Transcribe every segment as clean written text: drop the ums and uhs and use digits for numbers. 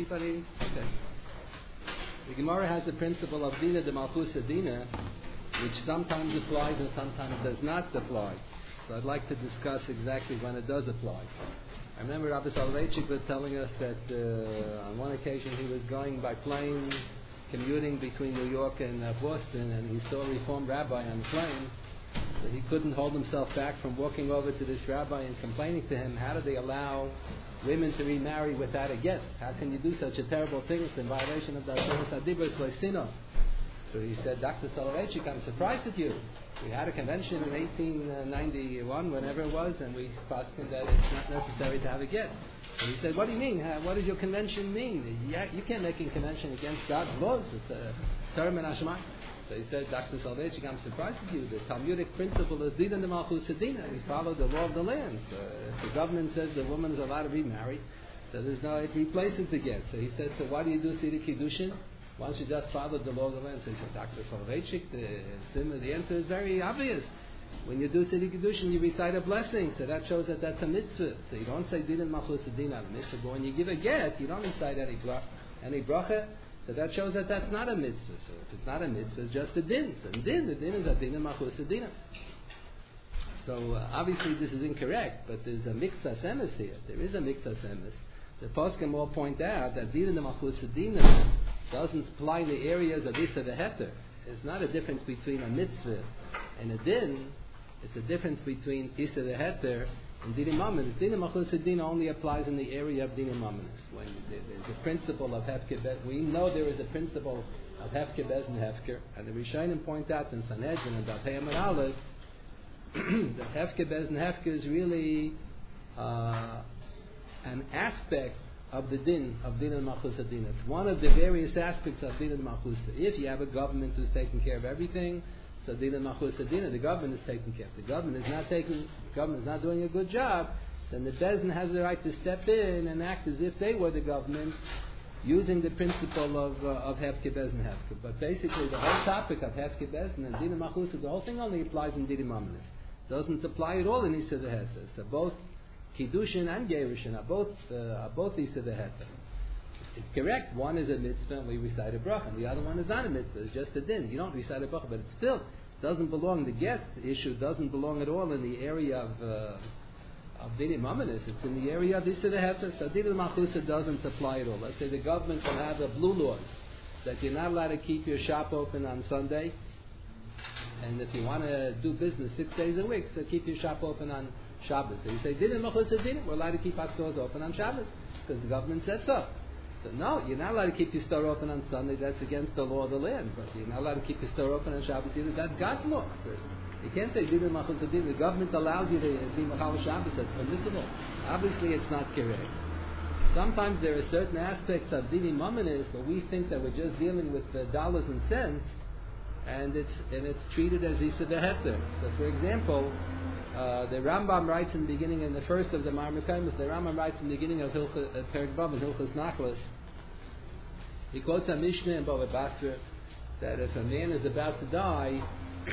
keep on eating? Okay. The Gemara has the principle of Dina de Malchus Dina, which sometimes applies and sometimes does not apply. So I'd like to discuss exactly when it does apply. I remember Rabbi Soloveitchik was telling us that on one occasion he was going by plane, commuting between New York and Boston, and he saw a Reformed rabbi on the plane. So he couldn't hold himself back from walking over to this rabbi and complaining to him, how do they allow women to remarry without a get? How can you do such a terrible thing? It's in violation of the Torah Sadibros Leisino. So he said, Dr. Soloveitchik, I'm surprised at you. We had a convention in 1891, whenever it was, and we posted that it's not necessary to have a get. And he said, what do you mean? What does your convention mean? You can't make a convention against God's laws. It's a Torah min Hashemayim. So he said, Dr. Soloveitchik, I'm surprised at you. The Talmudic principle is Dina de Malchus Dina. We follow the law of the land. So if the government says the woman is allowed to remarry, so there's no, it replaces the get. So he said, so why do you do Seder Kiddushin? Why don't you just follow the law of the land? So he said, Dr. Soloveitchik, the answer is very obvious. When you do Seder Kiddushin, you recite a blessing. So that shows that that's a mitzvah. So you don't say Dina de Malchus Dina, a mitzvah. But when you give a get, you don't recite any bracha. So that shows that that's not a mitzvah. So if it's not a mitzvah, it's just a din. So the din is a din of Malchus Dina. So obviously this is incorrect, but there's a mikzas emes here. There is a mikzas emes. The poskim all point out that din of Malchus Dina doesn't apply in the areas of Issa v'Heter. There's not a difference between a mitzvah and a din. It's a difference between Issa v'Heter and Dinim Mamonis. Dinim Malchus Dina only applies in the area of Dinim Mamonis. When there's a principle of Hefker Bez, we know there is a principle of Hefker Bez and Hefker, and the Rishonim point out in Sanhedrin and Daf Amud Aleph that Hefker Bez and Hefker is really an aspect of the din of Din and Malchus Dina. It's one of the various aspects of Din and Malchus. If you have a government who's taking care of everything, so Din and Malchus Dina, the government is taking care of. The government is not doing a good job, then the Bezdin has the right to step in and act as if they were the government, using the principle of Hefke Bezdin Hefke. But basically, the whole topic of Hefke Bezdin and Din and Malchus, the whole thing only applies in Dinim Mamonis. Doesn't apply at all in Issa v'Heter. So both Kiddushin and Gerushin are both Issa v'Heter. It's correct, one is a mitzvah and we recite a bracha, and the other one is not a mitzvah, it's just a din. You don't recite a bracha, but it still doesn't belong, the get issue doesn't belong at all in the area of Dinim Mamonis. It's in the area of Issa v'Heter. So Dinim Malchusa doesn't apply at all. Let's say the government will have a blue laws that you're not allowed to keep your shop open on Sunday, and if you want to do business 6 days a week, so keep your shop open on Shabbos. So you say, Dinim Malchusa Dinim, we're allowed to keep our stores open on Shabbos, because the government said so. So no, you're not allowed to keep your store open on Sunday. That's against the law of the land. But you're not allowed to keep your store open on Shabbos either. That's God's law. So you can't say Dinim Malchus Adin. The government allows you to be Machal Shabbos. That's permissible. Obviously, it's not correct. Sometimes there are certain aspects of Dinim Mamonis where we think that we're just dealing with dollars and cents, and it's treated as Issa v'Heter. So, for example, the Rambam writes in the beginning, in the first of the Marmar Kaimus, the Rambam writes in the beginning of Perek Vav and Hilchos Nachlas. He quotes a Mishnah in Bava Basra that if a man is about to die,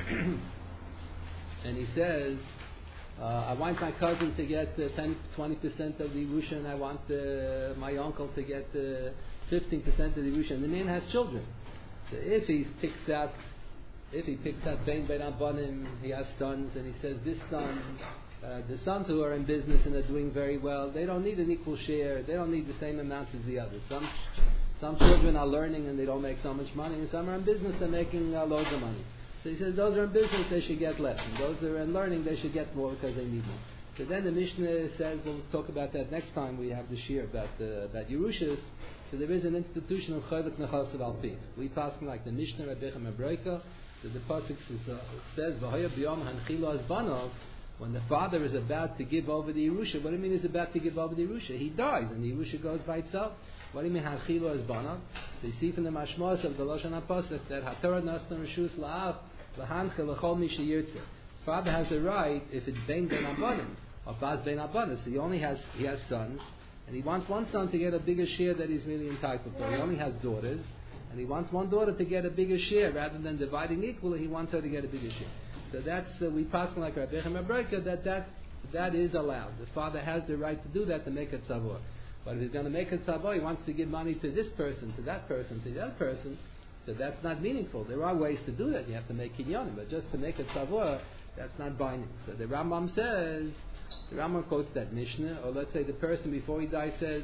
and he says, I want my cousin to get 10-20% of the Yerusha, and I want my uncle to get 15% of the Yerusha, and the man has children. So if he picks out Ben Abanim, he has sons, and he says this son, the sons who are in business and are doing very well, they don't need an equal share, they don't need the same amount as the others. Some children are learning and they don't make so much money, and some are in business and making loads of money. So he says those are in business, they should get less, and those that are in learning, they should get more because they need more. So then the Mishnah says, we'll talk about that next time we have the shir about Yerushas. So there is an institution of Chavik Nechasav Alpi. We pass like the Mishnah Rabbecha Mebreika. So the pasuk says, "V'haya b'yom hanchilo azbanov." When the father is about to give over the Yerusha, what do you mean he's about to give over the Yerusha? He dies, and the Yerusha goes by itself. What do you mean hanchilo azbanov? So you see from the mashmos of the Lashon HaPasuk that haTorah nasna reshus la'av v'hanchil l'chol mi sheyirtzeh. Father has a right if it's ben abanim or bas ben abanim. So he has sons, and he wants one son to get a bigger share that he's really entitled to. He only has daughters. And he wants one daughter to get a bigger share rather than dividing equally. He wants her to get a bigger share. So that's we pass like Rabbi Mebreka that is allowed. The father has the right to do that to make it tzavor. But if he's going to make a tzavor, he wants to give money to this person, to that person, to the other person, so that's not meaningful. There are ways to do that. You have to make kinyonim, but just to make a tzavor, that's not binding. So the Rambam says, the Rambam quotes that Mishnah, or let's say the person before he dies says,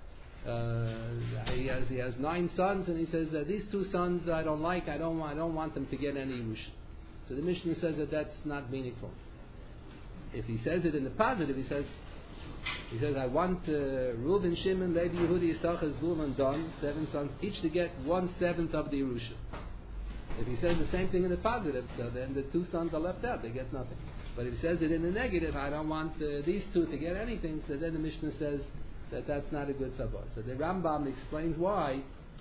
he has 9 sons, and he says that these 2 sons I don't like. I don't want them to get any Yerusha. So the Mishnah says that that's not meaningful. If he says it in the positive, he says I want Reuben, Shimon, Levi, Yehudi, Yisachar, Zvulun, and Dan, 7 sons, each to get 1/7 of the Yerusha. If he says the same thing in the positive, so then the 2 sons are left out; they get nothing. But if he says it in the negative, I don't want these 2 to get anything. So then the Mishnah says that that's not a good tzavor. So the Rambam explains why.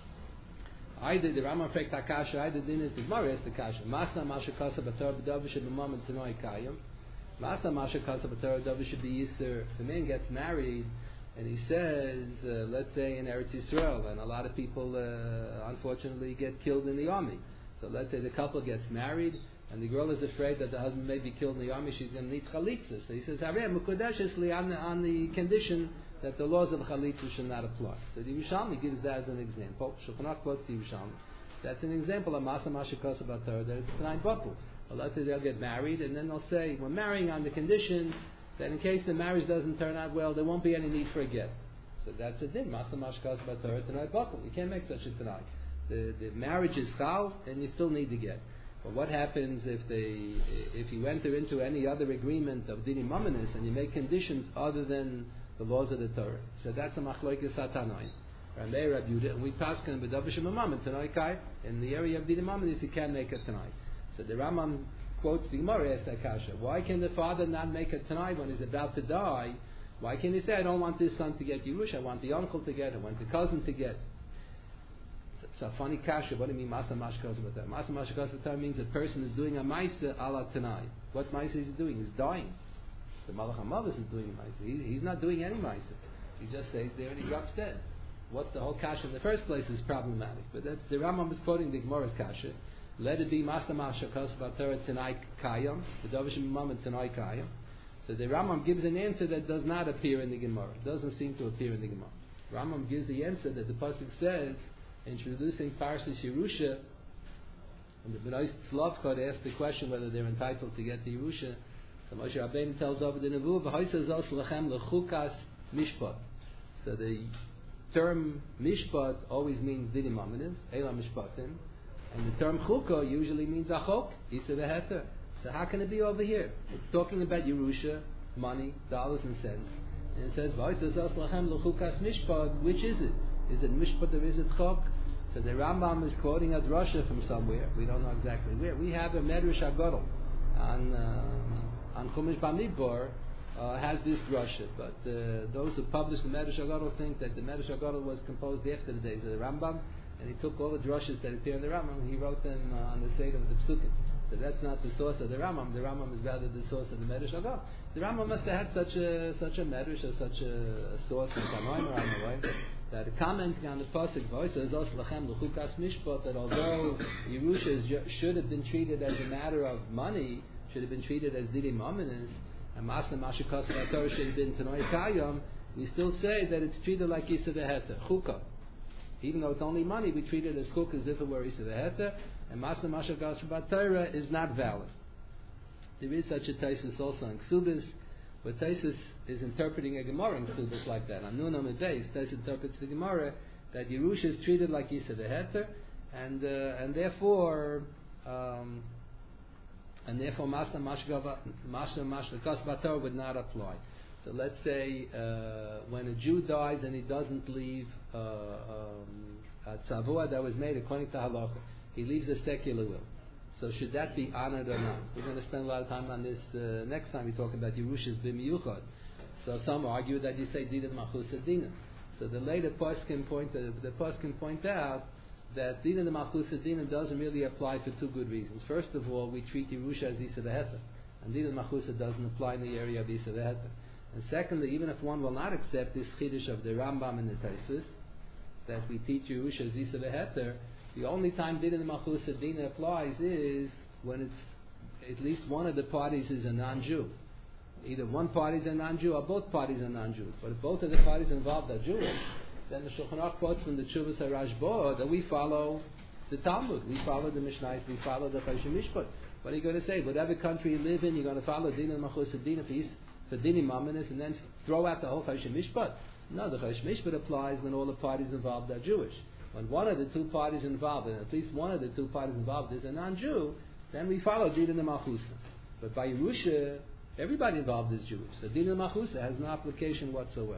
Either the Rambam fragt Akasha, either din is the Gemara is the Kasha. Masa Masha Kasa B'Torah B'Davish B'Mam and Tanoi Kayim. Masa Masha Kasa B'Torah B'Davish B'Yisr. If the man gets married and he says, let's say in Eretz Yisrael, and a lot of people unfortunately get killed in the army. So let's say the couple gets married, and the girl is afraid that the husband may be killed in the army. She's going to need chalitza. So he says, "Harei mukudeshesli," on the condition that the laws of chalitza should not apply. So the Yerushalmi gives that as an example. Shulchan Aruch quotes the Yerushalmi. That's an example of Masa Masha Kosa B'Torah, that it's Tanai Batul. Well, let's say they'll get married, and then they'll say, we're marrying on the condition that in case the marriage doesn't turn out well, there won't be any need for a get. So that's a din. Masa Masha Kosa B'Torah, Tanai Batul. You can't make such a Tanai. The marriage is chal, and you still need to get. But what happens if you enter into any other agreement of dinim mamanis and you make conditions other than the laws of the Torah? So that's a machlokes satanayin. Ramei Rab Yehuda, and we paskin b'davish mamam and tanoi kai. In the area of dinim mamanis, you can't make a tanai. So the Rambam quotes the Gemara as Akasha. Why can the father not make a tanai when he's about to die? Why can he say, I don't want this son to get Yerush, I want the uncle to get, I want the cousin to get? It's a funny kasha. What do you mean, Masa Mashkos B'Torah? Masa Mashkos B'Torah means a person is doing a Maisa ala Tanai. What Maisa is he doing? He's dying. The Malach HaMavis is doing Maisa. He's not doing any Maisa. He just stays there and he drops dead. What's the whole kasha in the first place is problematic. But that's, the Rambam is quoting the Gemara's kasha. Let it be Masa Mashkos B'Torah Tanai Kayam. The Davish Imam and Tanai Kayam. So the Rambam gives an answer that does not appear in the Gemara. It doesn't seem to appear in the Gemara. Rambam gives the answer that the pasuk says, introducing Parshas Yerusha, and the Bnei Tzlavcha asked the question whether they're entitled to get the Yerusha. So Moshe Rabbeinu tells over the Nevuah, "V'hoytzeh zos lechem lechukas mishpat." So the term mishpat always means dinim amanis, ela mishpatim, and the term chukah usually means achok, isa v'heter. So how can it be over here? It's talking about Yerusha, money, dollars and cents, and it says "V'hoytzeh zos lechem lechukas mishpat." Which is it? Is it mishpat or is it chok? So the Rambam is quoting a drasha from somewhere. We don't know exactly where. We have a Medrash Agadol on Chumash Bamidbar has this drasha, but those who published the Medrash Agadol think that the Medrash Agadol was composed after the days of the Rambam, and he took all the drashas that appear in the Rambam and he wrote them on the side of the Psukim. So that's not the source of the Rambam. The Rambam is rather the source of the Medrash Agadol. The Rambam must have had such a Medrash or such a source in Tanoim or anyway. That commenting on the pasuk, that although Yerusha should have been treated as a matter of money, should have been treated as dinim amanis, and Masa Mashakos B'Torah should have been Tanoi Kayam, we still say that it's treated like Isa V'Heter, Chukah. Even though it's only money, we treat it as Chukah as if it were Isa V'Heter, and Masa Mashakos B'Torah is not valid. There is such a Taisus also in Ksubis, but Taisus is interpreting a Gemara in Ksubis like that. On Nun Amid Beis, Taisus interprets the Gemara that Yerusha is treated like Isa V'Heter, and therefore Masa Mashkos B'Torah would not apply. So let's say when a Jew dies and he doesn't leave a tzavua that was made according to halacha, he leaves a secular will. So should that be honored or not? We're going to spend a lot of time on this next time we talk about Yerushas b'miyuchad. So some argue that you say Dina Malchus Dina. So the later poskim point out that Dina Malchus Dina doesn't really apply for two good reasons. First of all, we treat Yerusha as Isa V'Heter, and Dina Malchus doesn't apply in the area of Isa V'Heter. And secondly, even if one will not accept this chiddush of the Rambam and the Taisus, that we teach Yerusha as Isa V'Heter, the only time Dina Malchus Dina applies is when it's at least one of the parties is a non-Jew. either one party is a non-Jew or both parties are non-Jews. But if both of the parties involved are Jewish, then the Shulchan Aruch quotes from the Tshuvas HaRashba that we follow the Talmud, we follow the Mishnayos, we follow the Choshen Mishpat. What are you going to say? Whatever country you live in, you're going to follow Dina Machus Dina for Dini Mamanis and then throw out the whole Choshen Mishpat? No, the Choshen Mishpat applies when all the parties involved are Jewish. When one of the two parties involved, and at least one of the two parties involved is a non-Jew, then we follow Dina Malchusa. But by Yerusha, everybody involved is Jewish. So Dina Malchusa has no application whatsoever.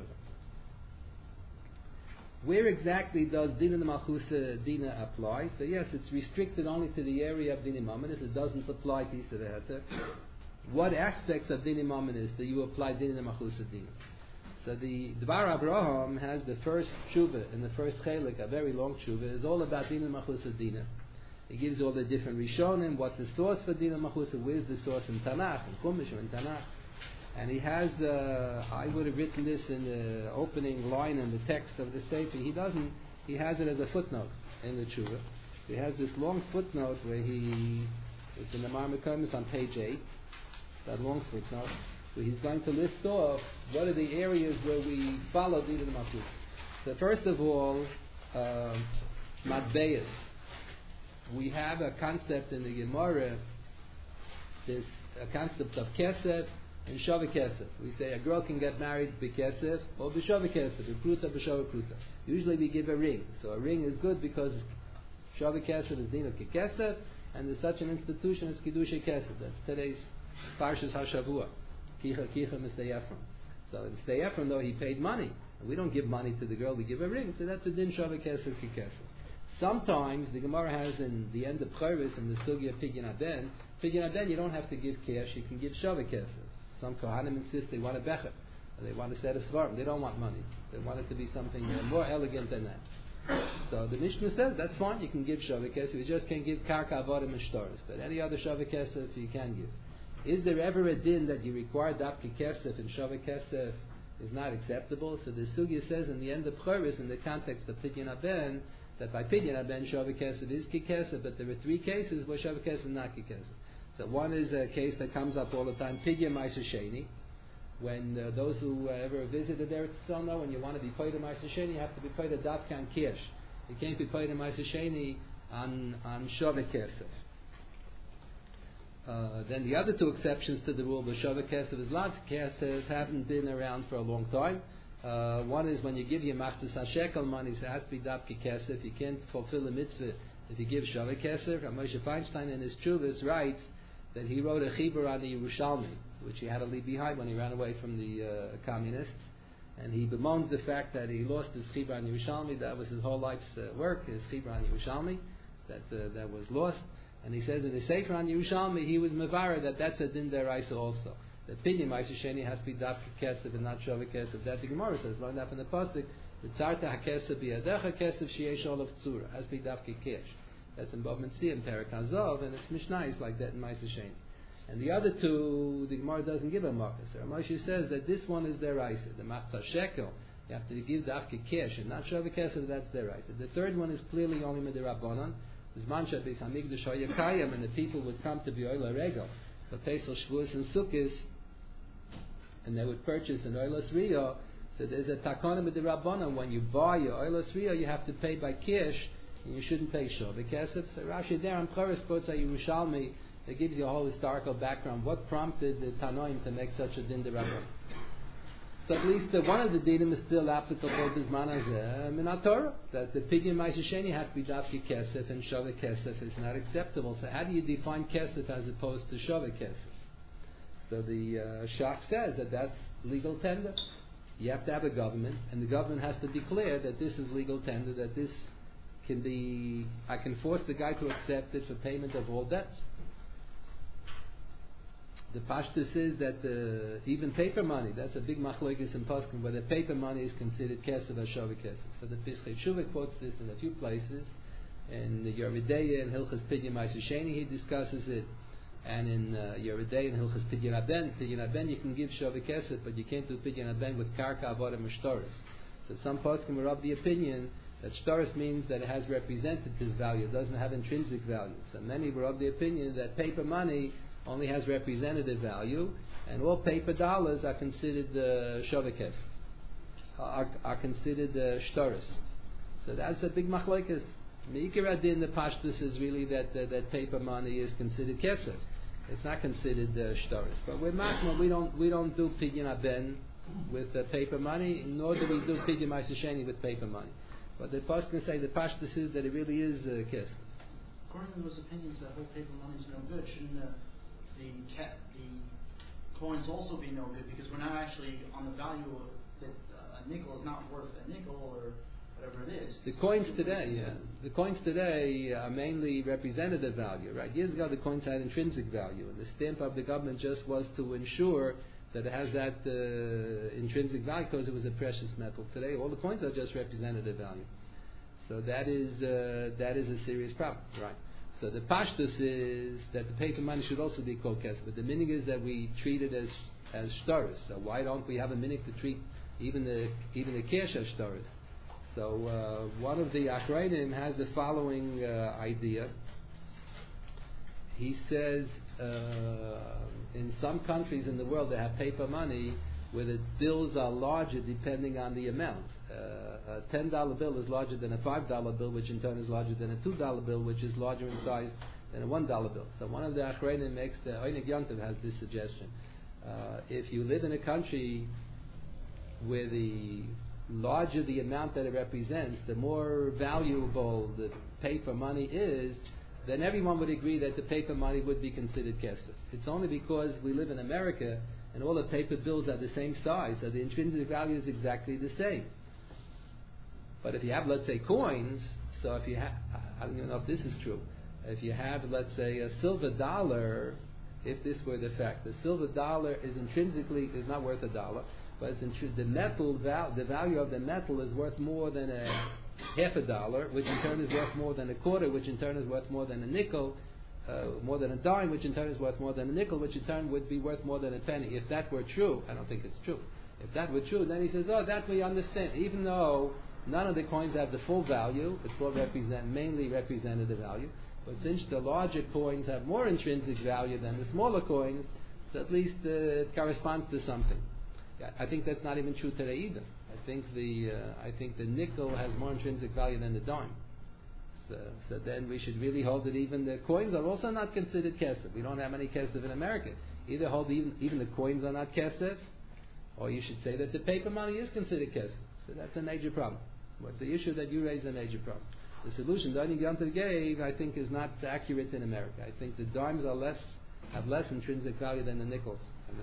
Where exactly does Dina Malchusa Dina apply? So yes, it's restricted only to the area of Dina Mamanis. It doesn't apply to Yisra Heter. What aspects of Dina Mamanis do you apply Dina Malchusa Dina? So the Dvar Abraham has the first tshuva in the first chelik, a very long tshuva, is all about Dina Malchusa Dina. He gives all the different Rishonim, what's the source for Dina Malchusa, where's the source in Tanakh, in Chumash or in Tanakh. And he has, I would have written this in the opening line in the text of the Sefer. He has it as a footnote in the tshuva. He has this long footnote where it's in the Marmakamis on page 8, that long footnote, where he's going to list off what are the areas where we follow Dina Malchusa. So first of all, Matbeis. We have a concept in the Gemara, a concept of Kesef and Shavah Kesef. We say a girl can get married b'Kesef or b'Shavah Kesef, b'Pruta, b'Shavah Pruta. Usually we give a ring. So a ring is good because Shavah Kesef is Dina Kesef, and there's such an institution as Kiddushay Kesef. That's today's Parshas HaShavua. Kicha Mr. Ephraim. So Mr. Ephraim, though, he paid money. We don't give money to the girl, we give a ring. So that's a Din Shavah Kesef Kesef. Sometimes the Gemara has in the end of Chayris in the Sugya Pidyon Aden, you don't have to give cash, you can give Shavah Kesef. Some Kohanim insist they want a becher, they want a set of svarim, they don't want money. They want it to be something more elegant than that. So the Mishnah says that's fine, you can give Shavah Kesef, you just can't give Karka Avodim and Shtaris. But any other Shavah Kesef you can give. Is there ever a din that you require Dafki Kesef and Shavah Kesef is not acceptable? So the Sugya says in the end of Chayris, in the context of Pidyon Aden, that by Pidyon Aben Shavah Kesef is Kikesef, but there are three cases where Shavah Kesef is not Kikesef. So one is a case that comes up all the time, Pidyon Ma'aser Sheni, when those who ever visited Eretz Yisrael know when you want to be paid a Ma'aser Sheni, you have to be paid a Dafkan Kirsh. You can't be paid a Ma'aser Sheni on Shavah Kesef. Then the other two exceptions to the rule of Shavah Kesef is Lat Kesef haven't been around for a long time. One is when you give your Machzis HaShekel money, so it has to be Dafki Kesef. You can't fulfill the mitzvah if you give Shavah Kesef. Moshe Feinstein in his Chuvas writes that he wrote a Chibur on the Yerushalmi, which he had to leave behind when he ran away from the communists. And he bemoans the fact that he lost his Chibur on Yerushalmi. That was his whole life's work, his Chibur on Yerushalmi, that was lost. And he says in his Sefer on Yerushalmi, he was Mevara that that's a Din Deraisa also. The Pidyon Ma'aser Sheni has to be Dafki Kesef and not Shavah Kesef. That the Gemara says, learn that from the Pasuk, the Tzarta HaKesef B'yadecha Kesef Sheyesh Olav Tzura, has to be Dafki Kesh. That's in Bava Metzia, in Perek HaZov, and it's Mishnayos like that in Ma'aser Sheni. And the other two, the Gemara doesn't give a marker. So Moshe says that this one is Deraisa. The Machzah Shekel, you have to give Dafki Kesh and not Shavah Kesef, that's Deraisa. The third one is clearly only Midirabbanan. Zman Beis Hamikdash Hayakayim, and the people would come to B'Oila Regel, for Pesach, Shavuos, and Sukkos, and they would purchase an Oilas Riyah. So there's a takana with the Rabbanan. When you buy your Oilas Riyah, you have to pay by Kish, and you shouldn't pay Shavah Kesef. So Rashi there on Choros quotes a Yerushalmi that gives you a whole historical background. What prompted the Tanoim to make such a din de Rabbanan? So at least one of the dinim is still applicable to Zman Hazeh Min Torah, that the Pidyon Ma'aser Sheni has to be Dafki Kesef and Shavah Kesef is not acceptable. So how do you define Kesef as opposed to Shavah Kesef? So the Shach says that that's legal tender. You have to have a government, and the government has to declare that this is legal tender, that this can be, I can force the guy to accept it for payment of all debts. The Pashtus is that even paper money, that's a big machlokes in Poskim, whether paper money is considered Kesef or Shavah Kesef. So the Pischei Tshuva quotes this in a few places. In the Yeridei and Hilchas Pidyon Ma'aser Sheni he discusses it. And in Yeridei and Hilchas Pidyon Aben you can give Shavah Kesef, but you can't do Pidyon Aben with Karka, Avodim, and Shtaris. So some Poskim are of the opinion that Shtaris means that it has representative value, it doesn't have intrinsic value. So many were of the opinion that paper money only has representative value, and all paper dollars are considered shovekes, are considered shtaris. So that's a big machlokes. Meikar adin, the pashtus is really that paper money is considered kesef. It's not considered shtaris. But with makma, we don't do pidyon aben with paper money, nor do we do pidyon ma'aseh with paper money. But the pasuk can say the pashtus is that it really is kesef. According to those opinions, that whole paper money is no good. Shouldn't the coins also be no good, because we're not actually on the value of that a nickel is not worth a nickel or whatever it is. The coins today are mainly representative value, right? Years ago, the coins had intrinsic value, and the stamp of the government just was to ensure that it has that intrinsic value because it was a precious metal. Today, all the coins are just representative value. So that is a serious problem, right? So the pashtus is that the paper money should also be called kesef, but the meaning is that we treat it as shtaris. So why don't we have a meaning to treat even the cash as shtaris? So one of the Achrayim has the following idea. He says in some countries in the world they have paper money where the bills are larger depending on the amount. A $10 bill is larger than a $5 bill, which in turn is larger than a $2 bill, which is larger in size than a $1 bill. So one of the Achrayim makes, the Oinig Yontiv has this suggestion. If you live in a country where the larger the amount that it represents, the more valuable the paper money is, then everyone would agree that the paper money would be considered kesef. It's only because we live in America and all the paper bills are the same size, so the intrinsic value is exactly the same. But if you have, let's say, coins, so if you have, I don't even know if this is true, if you have, let's say, a silver dollar, if this were the fact, the silver dollar is not worth $1, but it's the value of the metal is worth more than half a dollar, which in turn is worth more than a quarter, which in turn is worth more than a nickel, more than a dime, which in turn is worth more than a nickel, which in turn would be worth more than a penny. If that were true, I don't think it's true. If that were true, then he says, that we understand. Even though none of the coins have the full value, it's all mainly representative value, but since the larger coins have more intrinsic value than the smaller coins, so at least it corresponds to something. I think that's not even true today either. I think the nickel has more intrinsic value than the dime. So then we should really hold that even the coins are also not considered kesef. We don't have any kesef in America. Either hold even the coins are not kesef, or you should say that the paper money is considered kesef. So that's a major problem. But the issue that you raise is a major problem. The solution that Oinig Yontiv gave, I think, is not accurate in America. I think the dimes have less intrinsic value than the nickels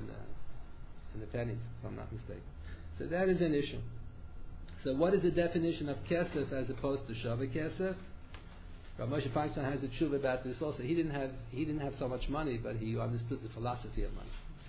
and the pennies, if I'm not mistaken. So that is an issue. So what is the definition of kesef as opposed to shaveh kesef? Rav Moshe Feinstein has a tshuva about this also. He didn't have so much money, but he understood the philosophy of money.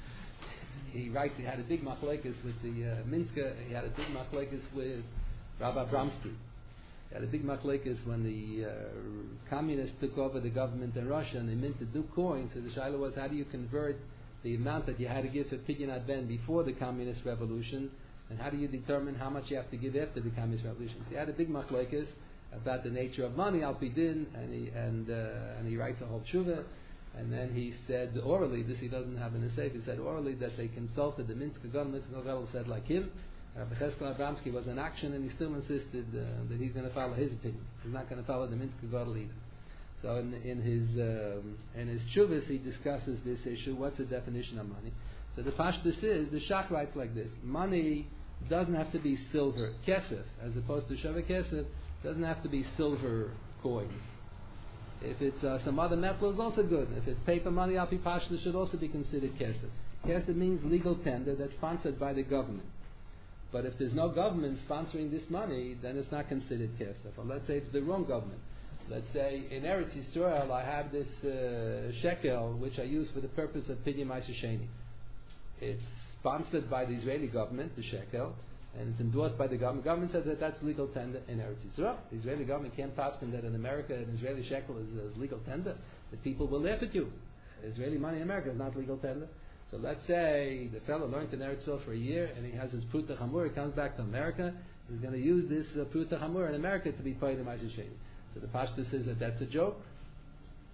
He had a big machlokes with the Minsker. He had a big machlokes with Rabbi Abramsky. He had a big machlokes when the communists took over the government in Russia and they minted new coins. So the shaila was, how do you convert the amount that you had to give for pidyon adben before the communist revolution, and how do you determine how much you have to give after the communist revolution? So he had a big machlokes about the nature of money, al pi din, and he writes a whole tshuva, and then he said orally, this he doesn't have in the safe, he said orally that they consulted the Minsker government. Minsker government said like him. Rabbi Cheskel Abramsky was in action, and he still insisted that he's going to follow his opinion. He's not going to follow the Minsker government either. So in his tshuvas he discusses this issue. What's the definition of money? So the pashtus is, the Shach writes like this: money doesn't have to be silver kesef, as opposed to shaveh kesef. Doesn't have to be silver coins. If it's some other metal, is also good. If it's paper money, al pi pashtus should also be considered kesef. Kesef means legal tender that's sponsored by the government. But if there's no government sponsoring this money, then it's not considered kesef. Or let's say it's the wrong government. Let's say in Eretz Yisrael I have this shekel which I use for the purpose of pidyon ma'aseh sheni. It's sponsored by the Israeli government, the shekel, and it's endorsed by the government. The government says that that's legal tender in Eretz Yisrael. The Israeli government can't pass that in America an Israeli shekel is legal tender. The people will laugh at you. Israeli money in America is not legal tender. So let's say the fellow learned in Eretz Yisrael for a year and he has his pruta chamur. He comes back to America. He's going to use this pruta chamur in America to be pidyon ma'aseh sheni. So the pashtus says that that's a joke.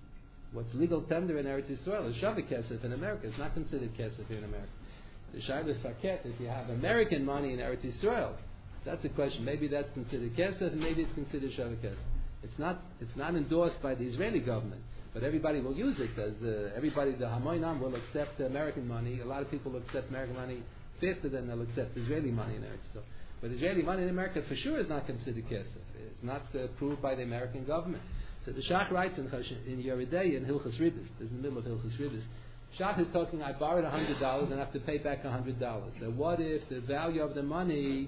What's legal tender in Eretz Yisrael is Shavik Kesef in America. It's not considered Kesef here in America. The Shaila Faket, if you have American money in Eretz Yisrael, that's a question. Maybe that's considered Kesef, and maybe it's considered Shavik Kesef. It's not endorsed by the Israeli government, but everybody will use it because everybody, the Hamoinam, will accept American money. A lot of people will accept American money faster than they'll accept Israeli money in Eretz Yisrael. But Israeli money in America for sure is not considered Kesef. It's not approved by the American government. So the Shach writes in Yeridei in Hilchos Ribis, this is in the middle of Hilchos Ribis, Shach is talking, I borrowed $100 and I have to pay back $100. So what if the value of the money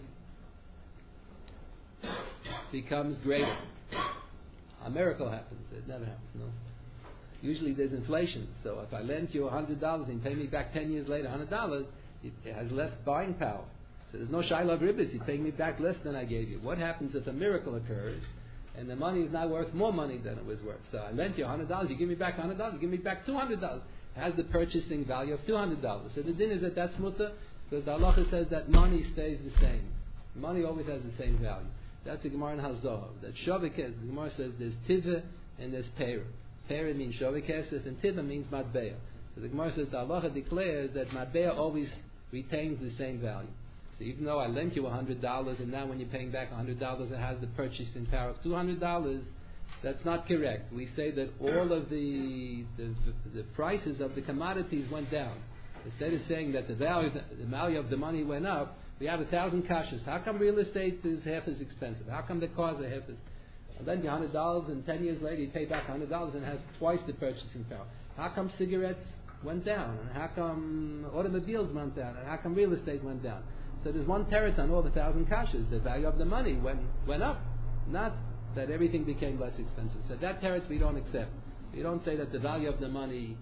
becomes greater? A miracle happens. It never happens, no. Usually there's inflation. So if I lend you $100 and pay me back 10 years later $100, it has less buying power. So there's no Shiloh Ribis. You pay me back less than I gave you. What happens if a miracle occurs and the money is now worth more money than it was worth? So I lent you $100. You give me back $100. You give me back $200. It has the purchasing value of $200. So the din is that that's mutter because the halacha says that money stays the same. Money always has the same value. That's the Gemara in Hazohar. That Shavik, the Gemara says there's Tiva and there's Pera. Pera means Shavik and Tiva means Matbeah. So the Gemara says the halacha declares that Matbeah always retains the same value. So even though I lent you $100 and now when you're paying back $100 it has the purchasing power of $200, that's not correct. We say that all of the prices of the commodities went down. Instead of saying that the value of the money went up, we have 1,000 kashas. How come real estate is half as expensive? How come the cars are half as... I lend you $100 and 10 years later you pay back $100 and has twice the purchasing power. How come cigarettes went down? And how come automobiles went down? And how come real estate went down? So there's one teretz on all the 1,000 kashas. The value of the money went up. Not that everything became less expensive. So that teretz we don't accept. We don't say that the value of the money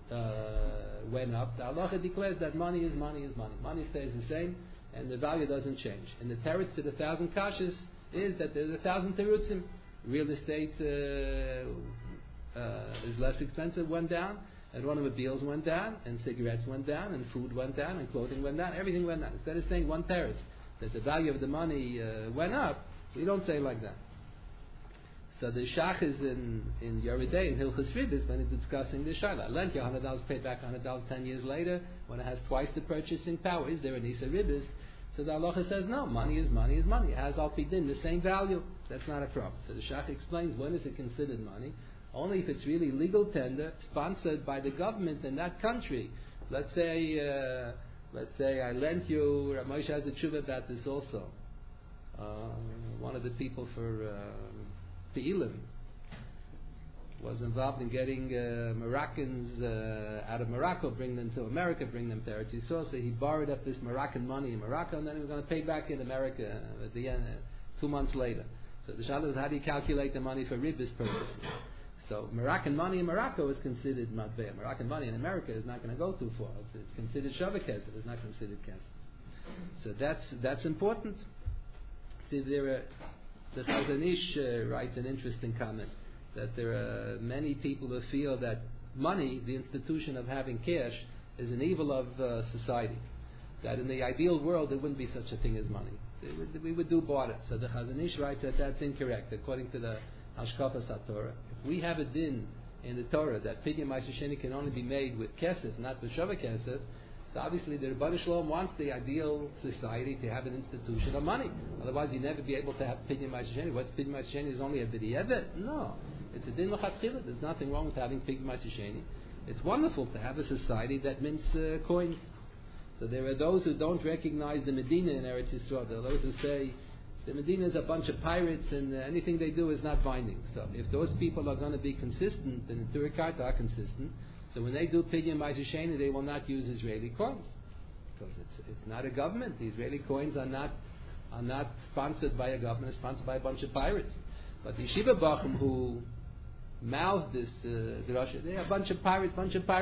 went up. The halacha declares that money is money is money. Money stays the same and the value doesn't change. And the teretz to the 1,000 kashas is that there's 1,000 terutzim. Real estate is less expensive, went down, and automobiles went down, and cigarettes went down, and food went down, and clothing went down, everything went down. Instead of saying one teretz, that the value of the money went up, we don't say like that. So the Shach is in Yeridei, in Hilchos Ribis, when he's discussing the Shaila. I lent you $100, paid back $100 10 years later, when it has twice the purchasing power. Is there an Isa Ribis? So the halacha says, no, money is money is money. It has al pidin, the same value. That's not a problem. So the Shach explains, when is it considered money? Only if it's really legal tender, sponsored by the government in that country. Let's say I lent you, Ramosha has a tshuva about this also. One of the people for Pe'ilim was involved in getting Moroccans out of Morocco, bring them to America, bring them to Eretz Yisrael. So he borrowed up this Moroccan money in Morocco, and then he was going to pay back in America at the end, 2 months later. So the shaila is, how do you calculate the money for ribis purposes? So Moroccan money in Morocco is considered matbeh. Moroccan money in America is not going to go too far. It's considered shavak kesef. It's not considered kesef. So that's important. See, the Chazon Ish writes an interesting comment that there are many people who feel that money, the institution of having cash, is an evil of society. That in the ideal world there wouldn't be such a thing as money. We would do barter. So the Chazon Ish writes that that's incorrect according to the Hashkafas HaTorah. If we have a din in the Torah that Pidyon Ma'aser Sheni can only be made with kesef, not with shavak kesef, so obviously the Rebbeinu Shalom wants the ideal society to have an institution of money. Otherwise you'd never be able to have Pidyon Ma'aser Sheni. What's Pidyon Ma'aser Sheni? Is only a b'di'evet? No. It's a din l'chatchila. There's nothing wrong with having Pidyon Ma'aser Sheni. It's wonderful to have a society that mints coins. So there are those who don't recognize the Medina in Eretz Yisrael. There are those who say the Medina is a bunch of pirates and anything they do is not binding. So if those people are going to be consistent, then the Turei Karta are consistent. So when they do Pidyon Ma'aser Sheni, they will not use Israeli coins because it's not a government. The Israeli coins are not sponsored by a government. It's sponsored by a bunch of pirates. But the Yeshiva Bachim who mouthed this drasha, they are a bunch of pirates.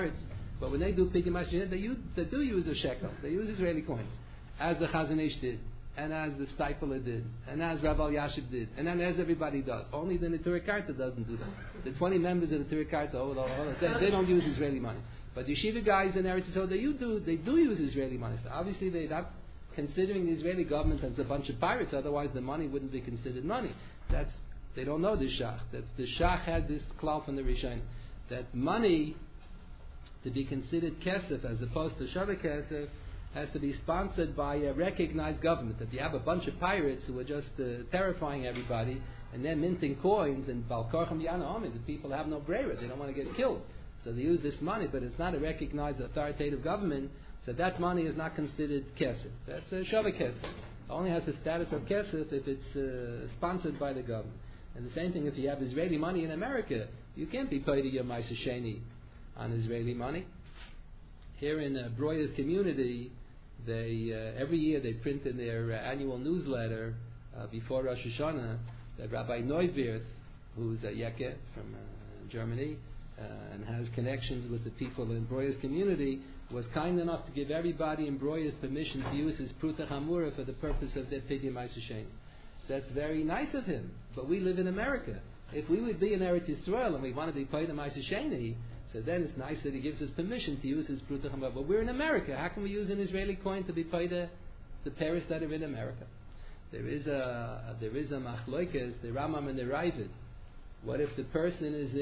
But when they do Pidyon Ma'aser Sheni, they do use a shekel. They use Israeli coins, as the Chazon Ish did, and as the Stipler did, and as Rav Elyashiv did, and then as everybody does. Only the Turei Karta doesn't do that. The 20 members of the Turei Karta, they don't use Israeli money. But the Yeshiva guys in Eretz Yisrael, they do use Israeli money. So obviously they're not considering the Israeli government as a bunch of pirates, otherwise the money wouldn't be considered money. They don't know the Shach. The Shach had this klal from the Rishonim, that money, to be considered kesef as opposed to shava kesef, has to be sponsored by a recognized government. If you have a bunch of pirates who are just terrifying everybody, and they're minting coins, and balkorchem yana the people have no brera, they don't want to get killed. So they use this money, but it's not a recognized authoritative government, so that money is not considered kesef. That's a shava kesef. It only has the status of kesef if it's sponsored by the government. And the same thing if you have Israeli money in America, you can't be paid your Ma'aser Sheni on Israeli money. Here in Breuer's community, they every year they print in their annual newsletter before Rosh Hashanah that Rabbi Neuwirth, who's a Yeke from Germany and has connections with the people in Breuer's community, was kind enough to give everybody in Breuer's permission to use his Pruta Hamura for the purpose of their Pidya Ma'aser Sheni. That's very nice of him, but we live in America. If we would be in Eretz Yisrael and we want to be paid a Ma'aser Sheni, so then it's nice that he gives us permission to use his Pruta Hamura. But we're in America. How can we use an Israeli coin to be paid the Paris that are in America? There is a machloikes, the Rambam and the Ravid. What if the person is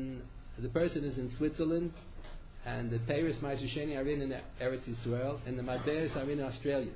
in Switzerland and the Paris Ma'aser Sheni are in Eretz Yisrael and the Maderas are in Australia?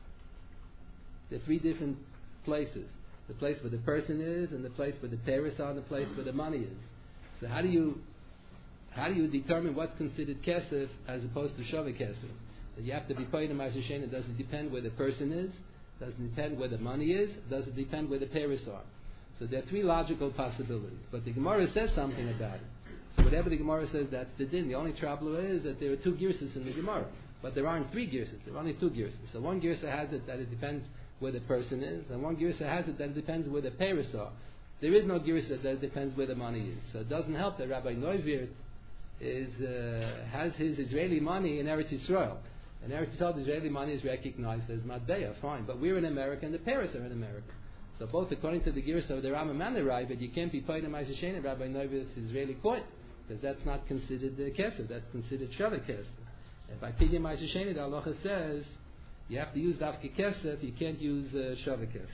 There are three different places: the place where the person is, and the place where the Paris are, and the place where the money is. So how do you determine what's considered kesef as opposed to shava kesef? You have to be paid a Ma'aser Sheni. It doesn't depend where the person is, doesn't depend where the money is, doesn't depend where the Paris are. So there are three logical possibilities. But the Gemara says something about it. So whatever the Gemara says, that's the din. The only trouble is that there are two girses in the Gemara, but there aren't three girses. There are only two girses. So one girsa has it that it depends where the person is, and one girsa has it that it depends where the Paris are. There is no girsa that it depends where the money is. So it doesn't help that Rabbi Neuwirth has his Israeli money in Eretz Yisrael. And Eretz Yisrael, the Israeli money is recognized as Matbeya, fine. But we're in America and the Paris are in America. So both according to the Girsa of the Rambam and the Ravid, you can't be paid a Ma'aser Sheni Rabbi Neuwirth's Israeli coin, because that's not considered kesef, that's considered shava kesef. If I pidya Ma'aser Sheni, the halacha says you have to use dafke kesef, you can't use shava kesef.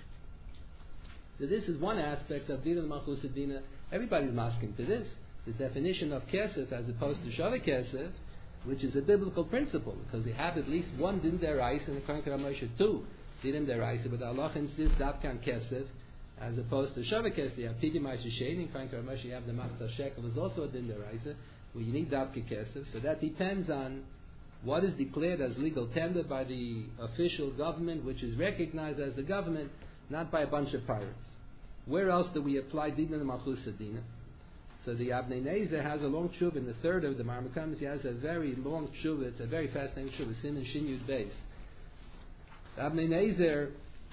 So this is one aspect of Dina Malchus Dina. Everybody's masking to this. The definition of kesef as opposed to shava kesef, which is a biblical principle, because we have at least one din deraisa and according to Ramosha two din deraisa, but Allah insists dafkan kesef as opposed to shava kesef. You have pidya Ma'aser Sheni, according to Ramosha you have the machzor shekel is also a din deraisa where you need dafke kesef. So that depends on what is declared as legal tender by the official government, which is recognized as a government, not by a bunch of pirates. Where else do we apply Dina Malchus Dina? So the Avnei Nezer has a long tshuva in the third of the Marmakams. He has a very long tshuva. It's a very fascinating tshuva. Sin and Shin Yud Beis. Avnei Nezer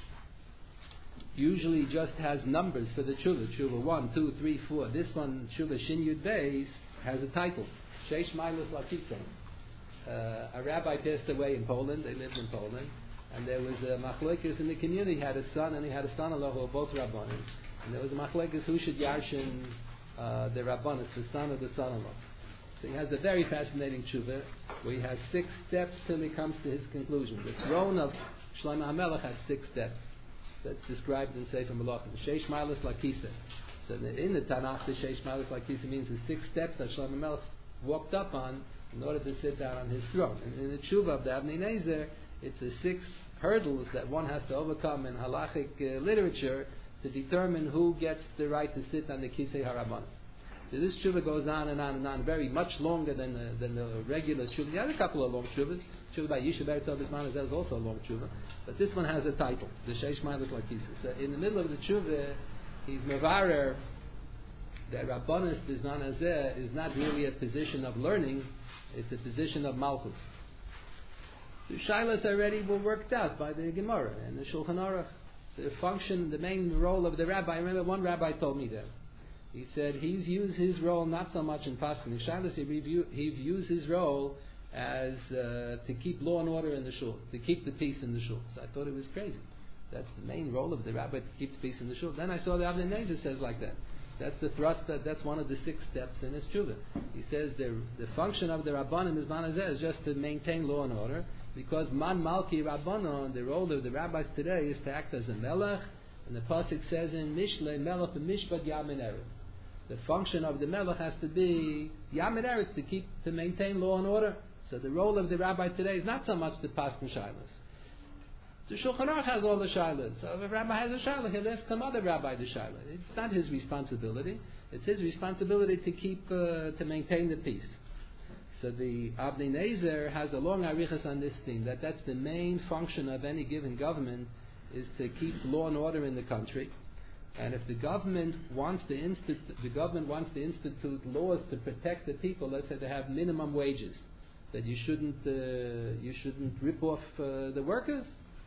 usually just has numbers for the tshuva. Tshuva 1, 2, 3, 4. This one, tshuva Shin Yud Beis, has a title. Sheish Mailos Lakiton. A rabbi passed away in Poland. They lived in Poland. And there was a machlokes in the community. He had a son and he had a son-in-law who were both rabbanim. And there was a machlokes who should yarshin the rabbanim, the son of the son-in-law. So he has a very fascinating tshuva where he has 6 steps till he comes to his conclusion. The throne of Shlomo HaMelech had 6 steps. That's described in Sefer Melachim. Sheish Mailos Lakisa. So in the Tanakh, the Sheish Mailos Lakisa means the 6 steps that Shlomo HaMelech walked up on in order to sit down on his throne. And in the tshuva of the Avnei Nezer, it's the 6 hurdles that one has to overcome in halachic literature to determine who gets the right to sit on the Kisei HaRabbanim. So this tshuva goes on and on and on, very much longer than the regular tshuva. He has a couple of long tshuvas. Tshuva by Yishuv Eretz Bisman is also a long tshuva. But this one has a title, the Sheish Mailos Lakisa. So in the middle of the tshuva, he's mevarer that Rabbanis Bizman Hazeh is not really a position of learning, it's a position of Malchus. The Shilas already were worked out by the Gemara and the Shulchan Aruch. The function, the main role of the rabbi. I remember one rabbi told me that. He said he views his role not so much in Paskin. In Shilas, he views his role as to keep law and order in the shul, to keep the peace in the shul. So I thought it was crazy. That's the main role of the rabbi, to keep the peace in the shul. Then I saw the Avnei Nezer says like that. That's the thrust. That's one of the 6 steps in his tshuva. He says the function of the Rabbanim is just to maintain law and order. Because Man Malki Rabbanon, the role of the rabbis today is to act as a melech, and the pasuk says in Mishle, Melech b'mishpat yamin eretz. The function of the melech has to be Yamid Eretz, to maintain law and order. So the role of the rabbi today is not so much to pass the shilas. The Shulchan Aruch has all the shilas. So if a rabbi has a shilah, he'll ask some other rabbi the shilah. It's not his responsibility. It's his responsibility to maintain the peace. So the Avnei Nezer has a long arichas on this theme, that's the main function of any given government, is to keep law and order in the country. And if the government wants to institute laws to protect the people, let's say they have minimum wages, that you shouldn't rip off the workers.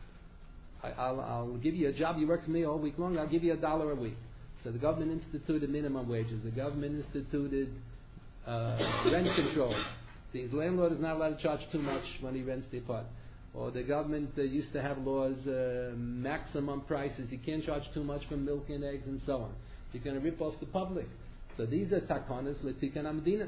I'll give you a job, you work for me all week long, I'll give you $1 a week. So the government instituted minimum wages. The government instituted rent control. The landlord is not allowed to charge too much when he rents the apartment. Or the government used to have laws, maximum prices. You can't charge too much for milk and eggs and so on. You're going to rip off the public. So these are takanas l'tikan hamedina.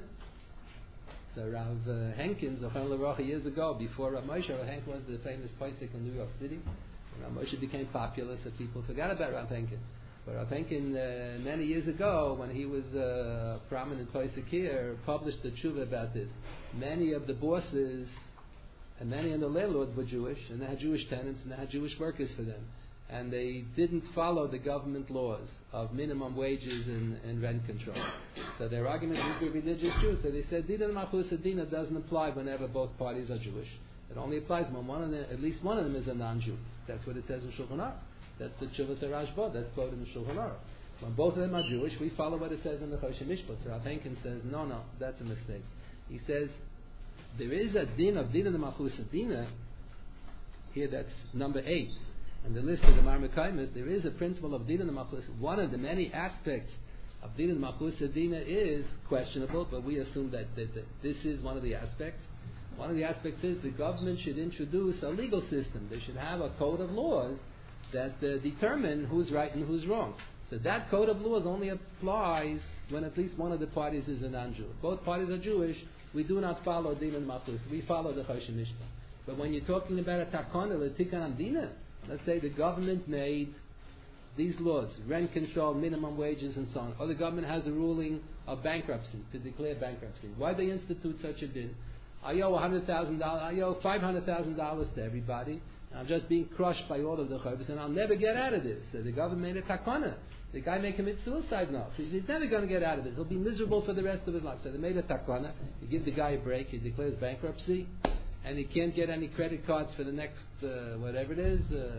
So Rav Henkin, Zochar L'Rocha, years ago, before Rav Moshe, Rav Henkin was the famous posek in New York City. Rav Moshe became popular, so people forgot about Rav Henkin. But Rav Henkin, many years ago, when he was a prominent posek here, published a tshuva about this. Many of the bosses and many of the landlords were Jewish, and they had Jewish tenants, and they had Jewish workers for them. And they didn't follow the government laws of minimum wages and rent control. So their argument is the religious Jews. So they said, Dina Malchus Dina doesn't apply whenever both parties are Jewish. It only applies when at least one of them is a non-Jew. That's what it says in Shulchan Aruch. That's the Tshuva Rashba. That's quoted in Shulchan Aruch. When both of them are Jewish, we follow what it says in the Choshen Mishpat. So Rav Henkin says, no, that's a mistake. He says, there is a din of Dina Malchus Dina. Here, that's number 8. And the list of the Marmakaimas, there is a principle of Dina Malchus. One of the many aspects of Dina Malchus Dina is questionable, but we assume that this is one of the aspects. One of the aspects is the government should introduce a legal system. They should have a code of laws that determine who's right and who's wrong. So that code of laws only applies when at least one of the parties is a non-Jew. If both parties are Jewish, we do not follow Dina Malchus. We follow the Choshen Mishpat. But when you're talking about a takana, a tikkun hamedina, let's say the government made these laws, rent control, minimum wages, and so on. Or the government has a ruling of bankruptcy, to declare bankruptcy. Why they institute such a din? I owe $100,000, I owe $500,000 to everybody. I'm just being crushed by all of the chayvus, and I'll never get out of this. So the government made a takana. The guy may commit suicide now. He's never going to get out of this. He'll be miserable for the rest of his life. So they made a takana. You give the guy a break. He declares bankruptcy. And he can't get any credit cards for the next, whatever it is,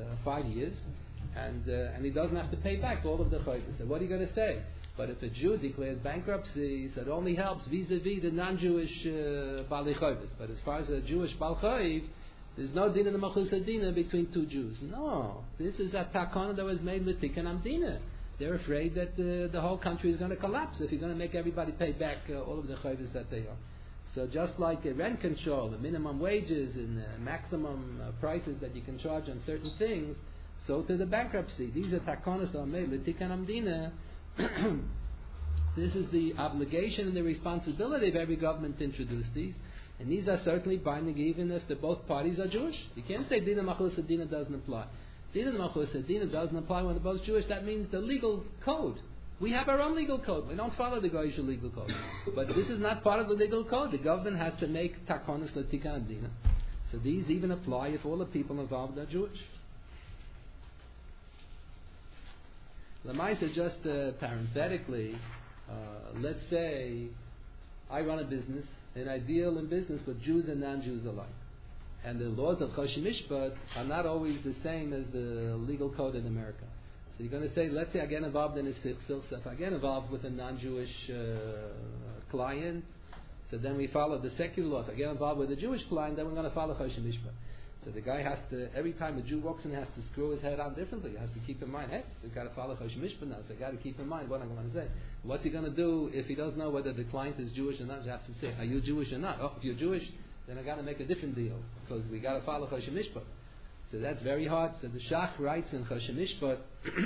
5 years. And he doesn't have to pay back all of the chayvus. So what are you going to say? But if a Jew declares bankruptcy, so it only helps vis-a-vis the non-Jewish Bali chayvus. But as far as a Jewish Bal Chayv, there's no din in the Malchus Dina between two Jews. No. This is a takana that was made with Tikkun Hamedina. They're afraid that the whole country is going to collapse if you're going to make everybody pay back all of the chayvus that they owe. So just like rent control, the minimum wages and maximum prices that you can charge on certain things, so to the bankruptcy. These are takanos that are made with Tikkun Hamedina. This is the obligation and the responsibility of every government to introduce these. And these are certainly binding even if both parties are Jewish. You can't say Dina Malchus Dina doesn't apply. Dina Malchus Dina doesn't apply when they're both Jewish. That means the legal code. We have our own legal code. We don't follow the Goyish legal code. But this is not part of the legal code. The government has to make takonos l'tikkun hamedina. So these even apply if all the people involved are Jewish. Lamaisa, just parenthetically, let's say I run a business and I deal in business with Jews and non-Jews alike. And the laws of Choshen Mishpat are not always the same as the legal code in America. So you're going to say, let's say I get involved in a sichsel. So if I get involved with a non-Jewish client, so then we follow the secular law. If I get involved with a Jewish client, then we're going to follow Choshen Mishpat. So the guy has to, every time a Jew walks in, he has to screw his head on differently. He has to keep in mind, hey, we've got to follow Choshen Mishpat now. So I've got to keep in mind what I'm going to say. What's he going to do if he doesn't know whether the client is Jewish or not? He has to say, are you Jewish or not? Oh, if you're Jewish, then I got to make a different deal because we got to follow Choshen Mishpat. So that's very hard. So the Shach writes in Choshen Mishpat,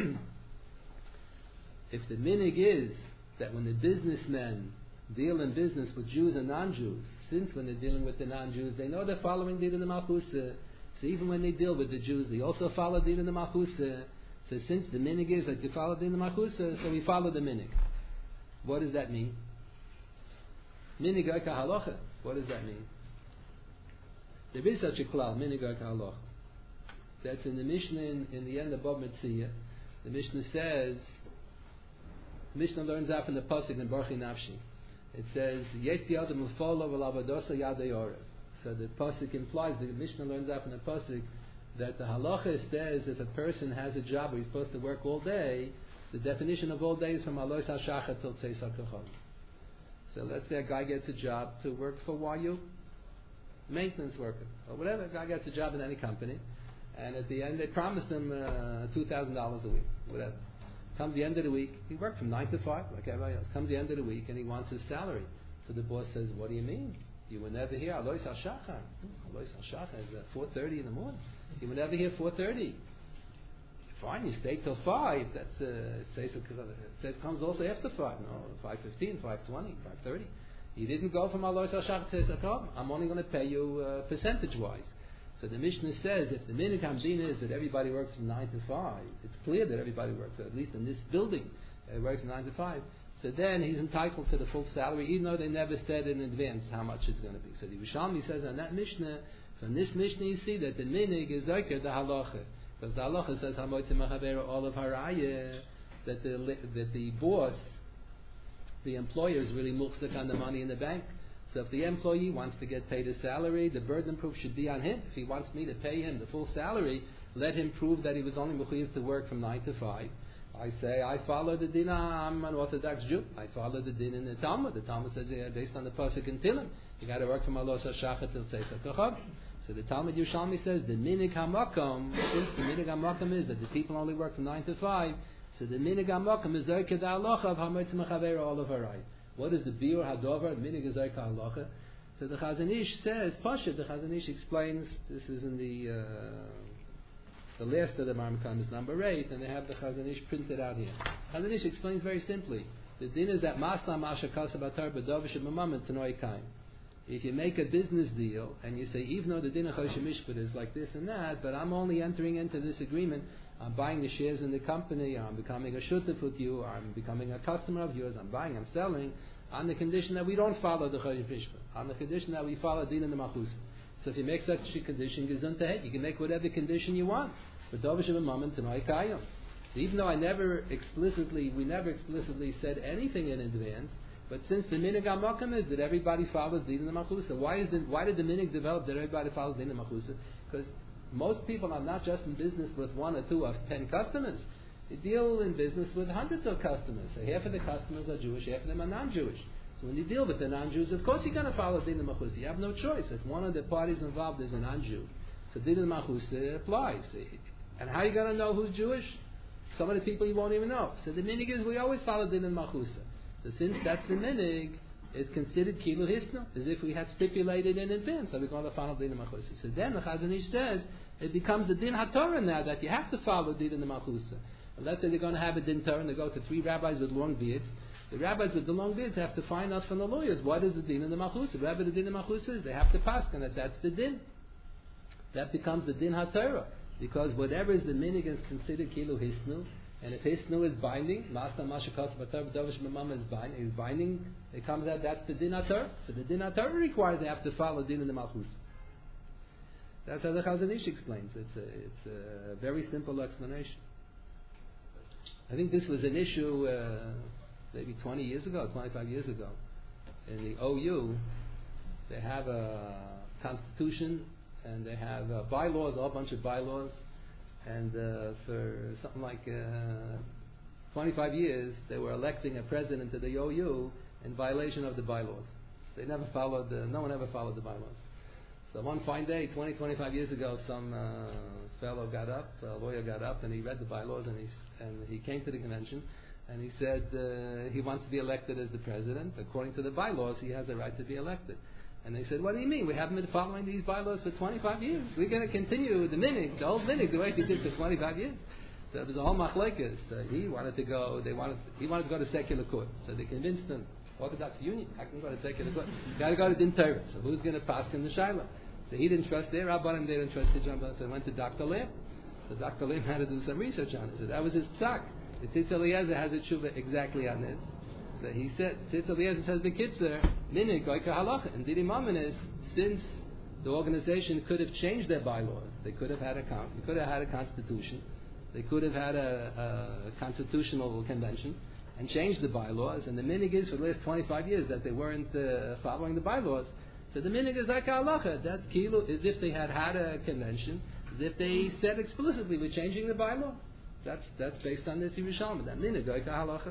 if the minig is that when the businessmen deal in business with Jews and non-Jews, since when they're dealing with the non-Jews, they know they're following Din in the Malchus. So even when they deal with the Jews, they also follow Din in the Malchus. So since the minig is that you follow Din in the Malchus, so we follow the minig. What does that mean? Minig oika halacha. What does that mean? There is such a klal, minig oika halacha. That's in the Mishnah in the end of Bab Metzia. The Mishnah says, the Mishnah learns out from the pasuk in Baruch Nafshi. It says, Yetzi Adam Ufolo V'Lavadosa Yadei Orev. So the pasuk implies, the Mishnah learns out from the pasuk, that the halacha says if a person has a job where he's supposed to work all day, the definition of all day is from Alois HaShachat till Tzeis HaKachon. So let's say a guy gets a job to work for YU, maintenance worker, or whatever. A guy gets a job in any company, and at the end they promised him $2,000 a week, whatever. Come the end of the week, he worked from 9 to 5, like everybody else. Come the end of the week, and he wants his salary. So the boss says, what do you mean? You were never here. Alois HaShachar. Alois HaShachar is 4:30 in the morning. You were never here 4:30. Fine, you stay till 5. That's it comes also after 5. No, 5:15, 5:20, 5:30. You didn't go from Alois HaShachar to I'm only going to pay you percentage-wise. So the Mishnah says if the minhag hamdina is that everybody works from 9 to 5, it's clear that everybody works, or at least in this building, works from 9 to 5. So then he's entitled to the full salary, even though they never said in advance how much it's going to be. So the Yerushalmi says on that Mishnah, from this Mishnah you see that the minhag is like the halacha, because the halacha says hamotzim machavera all of haraya, that the boss, the employer, is really muchzik on the money in the bank. So if the employee wants to get paid a salary, the burden proof should be on him. If he wants me to pay him the full salary, let him prove that he was only mechuyev to work from 9 to 5. I say, I follow the din, I'm an Orthodox Jew. I follow the din in the Talmud. The Talmud says, based on the pasuk in Tehillim, you got to work from Alois HaShachar till Tzeis HaKachon. So the Talmud Yerushalmi says, the minhag hamakom, since the minhag hamakom is that the people only work from 9 to 5, so the minhag hamakom is zoykeh da'alocha of hamotzim mechaveira all of harai. What is the biur hadover? Minhag is zoykeh halacha. So the Chazon Ish says, Pasha, the Chazon Ish explains, this is in the last of the Marmakam is number 8, and they have the Chazon Ish printed out here. Chazon Ish explains very simply. The din is that Masna Masha Kasav Atar B'Dovish B'Mamam T'noi Kaim. If you make a business deal and you say, even though the din of Choshen Mishpat is like this and that, but I'm only entering into this agreement, I'm buying the shares in the company, I'm becoming a shutef with you, I'm becoming a customer of yours, I'm buying, I'm selling, on the condition that we don't follow the Choshen Mishpat, on the condition that we follow din in the Machus. So if you make such a condition, you can make whatever condition you want. But Dovish B'Mamam T'noi Kayim. So even though we never explicitly said anything in advance, but since the minhag hamakom is that everybody follows din in the machusa, why did the minhag develop that everybody follows din in the machusa? Because most people are not just in business with 1 or 2 or 10 customers. They deal in business with hundreds of customers. So half of the customers are Jewish, half of them are non-Jewish. So when you deal with the non-Jews, of course you're going to follow din in the machusa. You have no choice. If one of the parties involved is a non-Jew, so din in the machusa applies. And how are you going to know who's Jewish? Some of the people you won't even know. So the minhag is we always follow din in machusa. So since that's the minhag, it's considered kilu hisnu, as if we had stipulated in advance that we're going to follow din in machusa. So then the Chazon Ish says it becomes a din haTorah now that you have to follow din in the machusa. And let's say they're going to have a din Torah and they go to 3 rabbis with long beards. The rabbis with the long beards have to find out from the lawyers what is the din in the machusa. Whatever the din in the machusa is, they have to pass on that that's the din. That becomes the din haTorah. Because whatever is the minhag is considered kilu hisnu, and if hisnu is binding, Masna Mashakas Batar Dovish B'Mamam is binding, it comes out that's the din haTorah. So the din haTorah requires they have to follow din in the Malchus. That's how the Chazon Ish explains. It's a very simple explanation. I think this was an issue maybe 20 years ago, 25 years ago. In the OU, they have a constitution and they have bylaws, a whole bunch of bylaws. And for something like 25 years, they were electing a president of the OU in violation of the bylaws. They never followed, no one ever followed the bylaws. So one fine day, 25 years ago, some fellow got up, a lawyer got up, and he read the bylaws, and he came to the convention, and he said he wants to be elected as the president. According to the bylaws, he has the right to be elected. And they said, what do you mean? We haven't been following these bylaws for 25 years. We're going to continue the minhag, the old minhag, the way we did for 25 years. So it was a whole machlekes. He wanted to go to secular court. So they convinced him, Orthodox Union, I can go to secular court. You got to go to din Torah. So who's going to pass in the Shiloh? So he didn't trust their Rabbanim, they didn't trust his Rabbanim. So he went to Dr. Lim. So Dr. Lim had to do some research on it. So that was his psak. The Tzitz Eliezer has a tshuva exactly on this. So he said, Tzitz Eliezer says, B'kitzer, minig goyka halacha. And Didi Mammon is, since the organization could have changed their bylaws, they could have had a constitution, they could have had a constitutional convention, and changed the bylaws, and the minig is for the last 25 years that they weren't following the bylaws. So the minig is like halacha. That kilo is if they had a convention, as if they said explicitly, we're changing the bylaw. That's based on this Yerushalmi. That minig like halacha.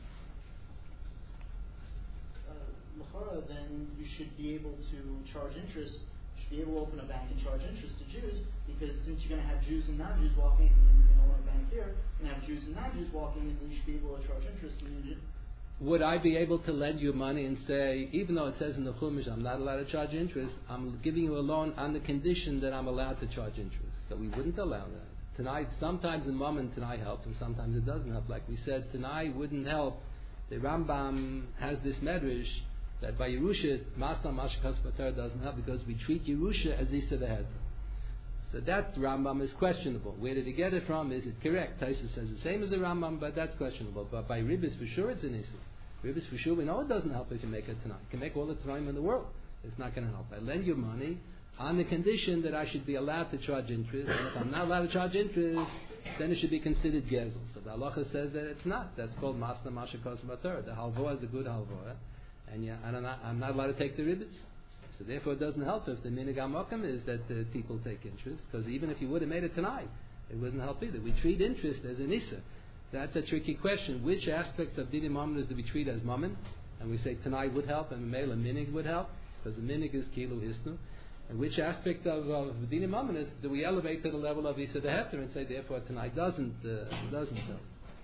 L'chara, then you should be able to charge interest. You should be able to open a bank and charge interest to Jews, because since you're going to have Jews and non-Jews walking, and you're going to own a bank here, you're going to have Jews and non-Jews walking, and you should be able to charge interest. Would I be able to lend you money and say, even though it says in the Chumash I'm not allowed to charge interest, I'm giving you a loan on the condition that I'm allowed to charge interest? So we wouldn't allow that. Tonight, sometimes in Mammon, Tanai helps, and sometimes it doesn't help. Like we said, Tanai wouldn't help. The Rambam has this medrash that by Yerusha, Masna Mashikas Pater doesn't help because we treat Yerusha as Isa the head. So that Rambam is questionable. Where did he get it from? Is it correct? Taisa says the same as the Rambam, but that's questionable. But by Ribbis, for sure it's an Isa. Ribbis, for sure, we know it doesn't help if you make it tonight. You can make all the time in the world. It's not going to help. I lend you money on the condition that I should be allowed to charge interest. And if I'm not allowed to charge interest, then it should be considered gezel. So the halacha says that it's not. That's called Masna Mashakos Matar. The halvoah is a good halvoah. And I'm not allowed to take the ribbis. So therefore it doesn't help if the minig amokim is that people take interest, because even if you would have made it tonight, it wouldn't help either. We treat interest as an issa. That's a tricky question. Which aspects of didi mammon do we treat as mammon? And we say tonight would help, and mele minig would help, because the minig is kilu hisnu. And which aspect of didi mammon is do we elevate to the level of isa the heter and say therefore tonight doesn't help?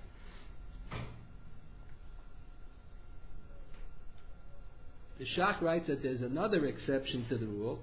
The Shach writes that there's another exception to the rule,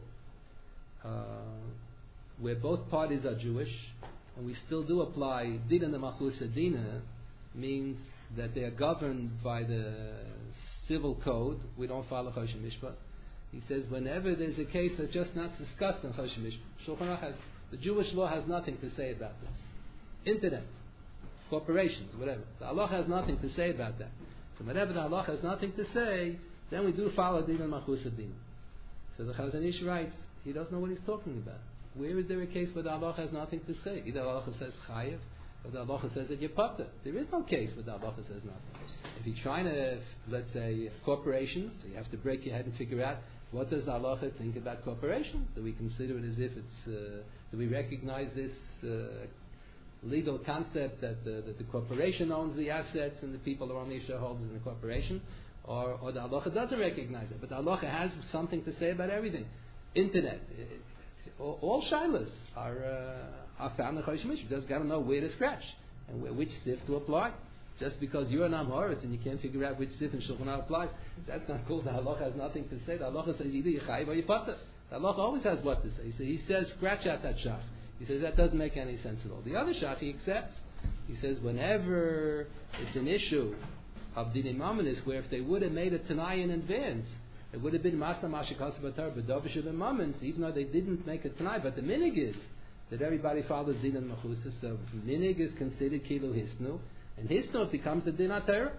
where both parties are Jewish, and we still do apply Dina the Malchusa Dina, means that they are governed by the civil code. We don't follow Choshen Mishpat. He says whenever there's a case that's just not discussed in Choshen Mishpat, Shulchan Aruch has, the Jewish law has nothing to say about this. Internet, corporations, whatever. The Allah has nothing to say about that. So whenever the Allah has nothing to say, then we do follow Din and Malchusa Din. So the Chazon Ish writes, he doesn't know what he's talking about. Where is there a case where the Allah has nothing to say? Either Allah says Chayev, or the Allah says that you're Pata. There is no case where the Allah says nothing. If you're trying to, let's say, corporations, so you have to break your head and figure out, what does Allah think about corporations? Do we consider it as if it's, do we recognize this legal concept that the corporation owns the assets and the people are only shareholders in the corporation? Or the halacha doesn't recognize it, but the halacha has something to say about everything. Internet, all shilas are found in Choshen Mishpat. You just got to know where to scratch and which sif to apply. Just because you're an Amharitz and you can't figure out which sif in Shulchan Aruch applies, that's not cool. The halacha has nothing to say. The halacha says either you chayiv or you pata. The halacha always has what to say. So he says scratch out that shach. He says that doesn't make any sense at all. The other shach he accepts. He says whenever it's an issue of Dini Mamonis, where if they would have made a Tanai in advance, it would have been Masna Mashikas Batar, B'Dovish of the Mammons, even though they didn't make a Tanai. But the minig is that everybody follows Din and Machusa, so minig is considered Kilu Hisnu, and Hisnu becomes the Din HaTorah.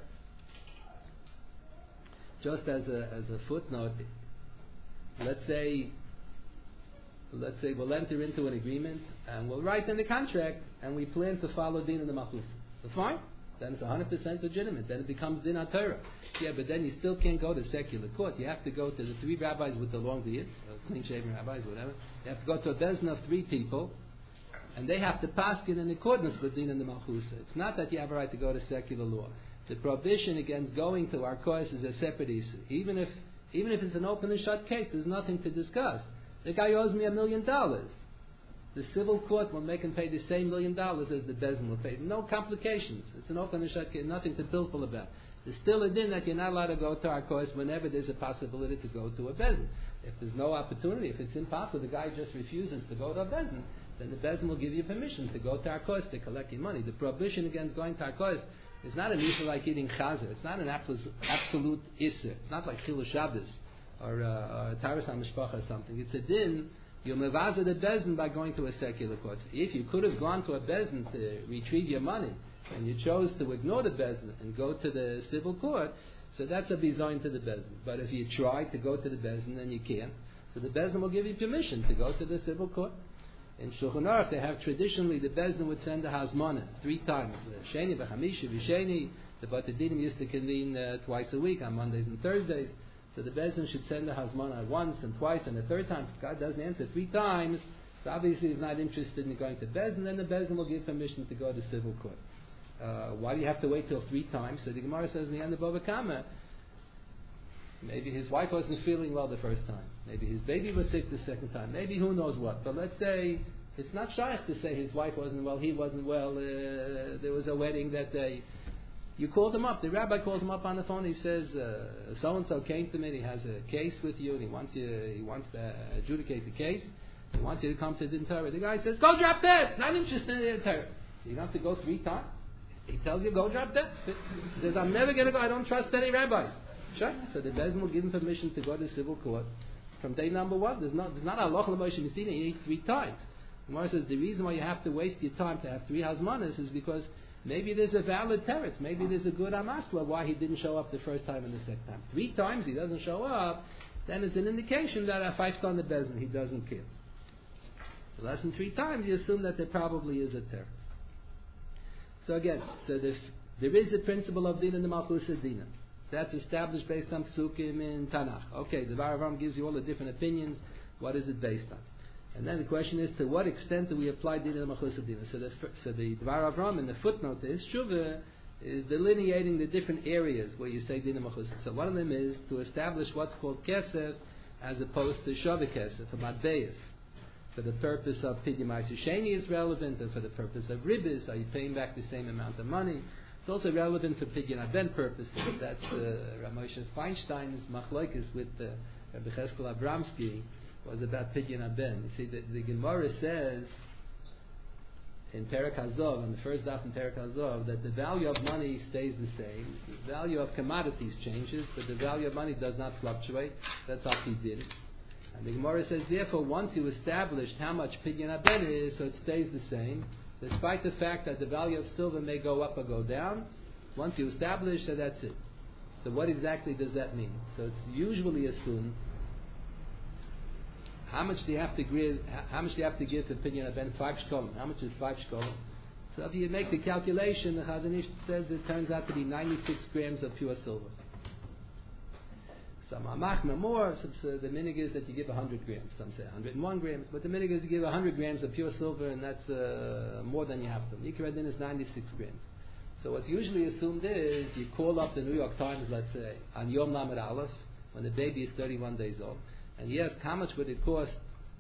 Just as a footnote, let's say we'll enter into an agreement, and we'll write in the contract, and we plan to follow Din and the Machusa. So fine. Then it's 100% legitimate. Then it becomes Din HaTorah. Yeah, but then you still can't go to secular court. You have to go to the 3 rabbis with the long beard, clean-shaven rabbis, whatever. You have to go to a bezin of 3 people, and they have to paskin in accordance with Din and the Malchusa. It's not that you have a right to go to secular law. The prohibition against going to Arkois is a separate issue. Even if it's an open and shut case, there's nothing to discuss. The guy owes me $1 million. The civil court will make him pay the same $1 million as the bezin will pay. No complications. It's an open and shut case, nothing to pilful about. There's still a din that you're not allowed to go to Arkois whenever there's a possibility to go to a bezin. If there's no opportunity, if it's impossible, the guy just refuses to go to a bezin, then the bezin will give you permission to go to Arkois to collect your money. The prohibition against going to Arkois is not an issue like eating chazer. It's not an absolute issue. It's not like Chilul Shabbos or Taras HaMishpacha or something. It's a din. You'll mevaza the bezin by going to a secular court. If you could have gone to a bezin to retrieve your money, and you chose to ignore the bezin and go to the civil court, So that's a bizayin to the Bezdin. But if you try to go to the Bezdin, then you can't. So the Bezdin will give you permission to go to the civil court. In Shulchan Aruch, they have traditionally, the Bezdin would send a hazmana 3 times. Sheni, v'chamishi, v'sheni. The Bate Dinim used to convene twice a week, on Mondays and Thursdays. So the Bezdin should send a hazmana once and twice and a third time. If God doesn't answer 3 times, so obviously he's not interested in going to Bezdin, then the Bezdin will give permission to go to civil court. Why do you have to wait till 3 times? So the Gemara says in the end of Bava Kama, maybe his wife wasn't feeling well the first time. Maybe his baby was sick the second time. Maybe who knows what. But let's say it's not shaykh to say his wife wasn't well, he wasn't well, there was a wedding that day. You called him up. The rabbi calls him up on the phone. He says, so-and-so came to me. He has a case with you, and he wants to adjudicate the case. He wants you to come to the Torah. The guy says, go drop dead. Not interested in the Torah. So you don't have to go 3 times. He tells you, go drop dead. He says, I'm never going to go. I don't trust any rabbis. Sure. So the Bezdin will give him permission to go to civil court from day number 1. There's not a halacha l'Moshe Messina. You need 3 times. The Gemara says the reason why you have to waste your time to have 3 hazmanas is because maybe there's a valid teretz. Maybe there's a good amasla why he didn't show up the first time and the second time. 3 times he doesn't show up, then it's an indication that if I've done the Bezdin, he doesn't care. So less than 3 times, you assume that there probably is a teretz. So again, there is a principle of din in the Malchus Dina. That's established based on Psukim in Tanakh. Okay, the Dvar Avram gives you all the different opinions. What is it based on? And then the question is, to what extent do we apply din in the Malchus Dina? So the Dvar Avram in the footnote to his Shuvah is delineating the different areas where you say din in Malchus. So one of them is to establish what's called kesef as opposed to shaveh kesef, or matbeis. For the purpose of Pidyon Ma'aser Sheni is relevant, and for the purpose of Ribbis, are you paying back the same amount of money? It's also relevant for Pidyon Aben purposes. That's Rav Moshe Feinstein's machlokes with Rabbi Cheskel Abramsky was about Pidyon Aben. You see, the Gemara says in Perek Hazov, on the first daf in Perek Hazov, that the value of money stays the same. The value of commodities changes, but the value of money does not fluctuate. That's how he did it. And the Gemara says, therefore, once you established how much Pidyon Aben is, so it stays the same, despite the fact that the value of silver may go up or go down. Once you establish, so that's it. So what exactly does that mean? So it's usually assumed, how much do you have to give for Pidyon Aben? 5 shkolim. How much is 5 shkolim? So if you make the calculation, the Chazon Ish says it turns out to be 96 grams of pure silver. Some are machma more. So the minig is that you give 100 grams. Some say 101 grams. But the minig is you give 100 grams of pure silver, and that's more than you have to. Nikra din is 96 grams. So what's usually assumed is you call up the New York Times, let's say, on Yom Lamed Aleph, when the baby is 31 days old, and you ask how much would it cost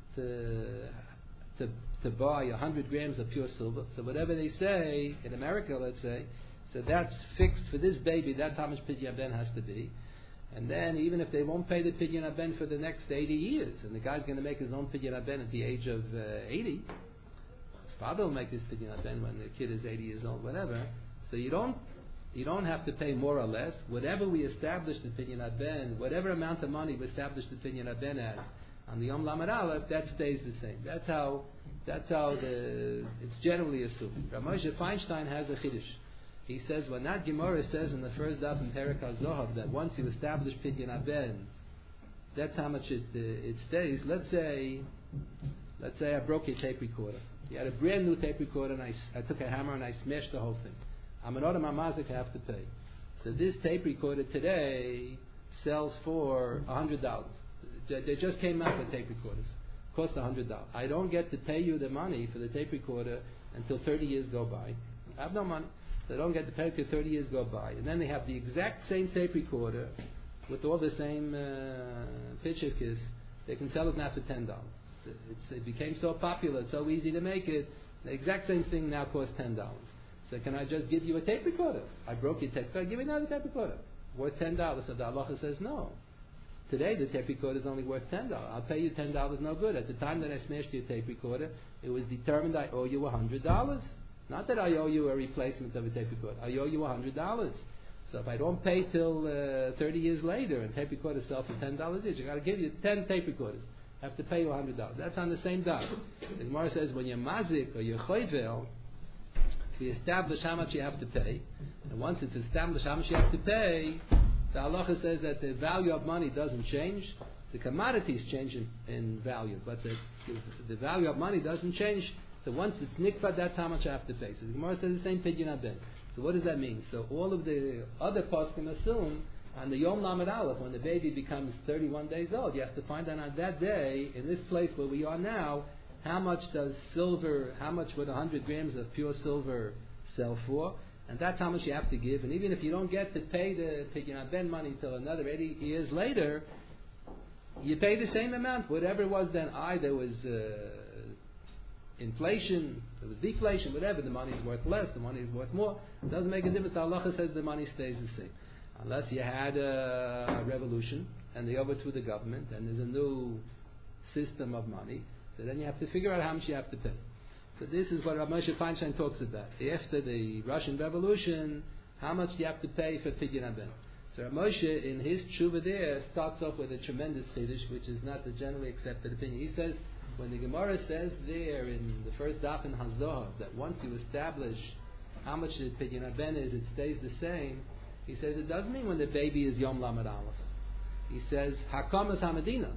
to buy 100 grams of pure silver. So whatever they say, in America, let's say, so that's fixed for this baby, that's how much Pidyon Aben has to be. And then even if they won't pay the Pidyon Aben for the next 80 years, and the guy's going to make his own Pidyon Aben at the age of 80, his father will make his Pidyon Aben when the kid is 80 years old, whatever. So you don't have to pay more or less. Whatever we establish the Pidyon Aben, whatever amount of money we establish the Pidyon Aben as on the Yom Lamed Aleph, that stays the same. That's how it's generally assumed. Rav Moshe Feinstein has a chiddush. He says, when that Gemara says in the first daf in Perek HaZohav that once you establish Pidyon Aben, that's how much it stays. Let's say I broke your tape recorder. You had a brand new tape recorder, and I took a hammer and I smashed the whole thing. I'm an Odom HaMazik, I have to pay. So this tape recorder today sells for $100. They just came out with tape recorders. Cost $100. I don't get to pay you the money for the tape recorder until 30 years go by. I have no money. They don't get to pay until 30 years go by. And then they have the exact same tape recorder with all the same picture kiss. They can sell it now for $10. It became so popular, so easy to make it. The exact same thing now costs $10. So can I just give you a tape recorder? I broke your tape recorder. Give me another tape recorder. Worth $10. So the halacha says no. Today the tape recorder is only worth $10. I'll pay you $10 no good. At the time that I smashed your tape recorder, it was determined I owe you $100. Not that I owe you a replacement of a tape recorder. I owe you $100. So if I don't pay till 30 years later and tape recorders sell for $10 each, I got to give you 10 tape recorders. I have to pay you $100. That's on the same dot. The Gemara says when you're mazik or you're choyvel, we establish how much you have to pay, and once it's established how much you have to pay, The halacha says that the value of money doesn't change. The commodities change in value, but the value of money doesn't change. So once it's nikva, that's how much I have to pay. So the Gemara says the same pidyon haben. So what does that mean? So all of the other poskim assume on the Yom Lamed Aleph, when the baby becomes 31 days old, you have to find out on that day, in this place where we are now, how much would 100 grams of pure silver sell for? And that's how much you have to give. And even if you don't get to pay the pidyon haben money until another 80 years later, you pay the same amount, whatever it was then. There was inflation, there was deflation, whatever. The money is worth less, the money is worth more. It doesn't make a difference. The halacha says the money stays the same. Unless you had a revolution and they overthrew the government and there's a new system of money, so then you have to figure out how much you have to pay. So this is what Rav Moshe Feinstein talks about. After the Russian Revolution, how much do you have to pay for pidyon haben? So Rav Moshe, in his tshuva there, starts off with a tremendous chiddush, which is not the generally accepted opinion. He says, when the Gemara says there in the first daf in Hazohar, that once you establish how much the pidyon haben is, it stays the same, he says it doesn't mean when the baby is Yom Lamed Aleph. He says, Hakamas Hamadina.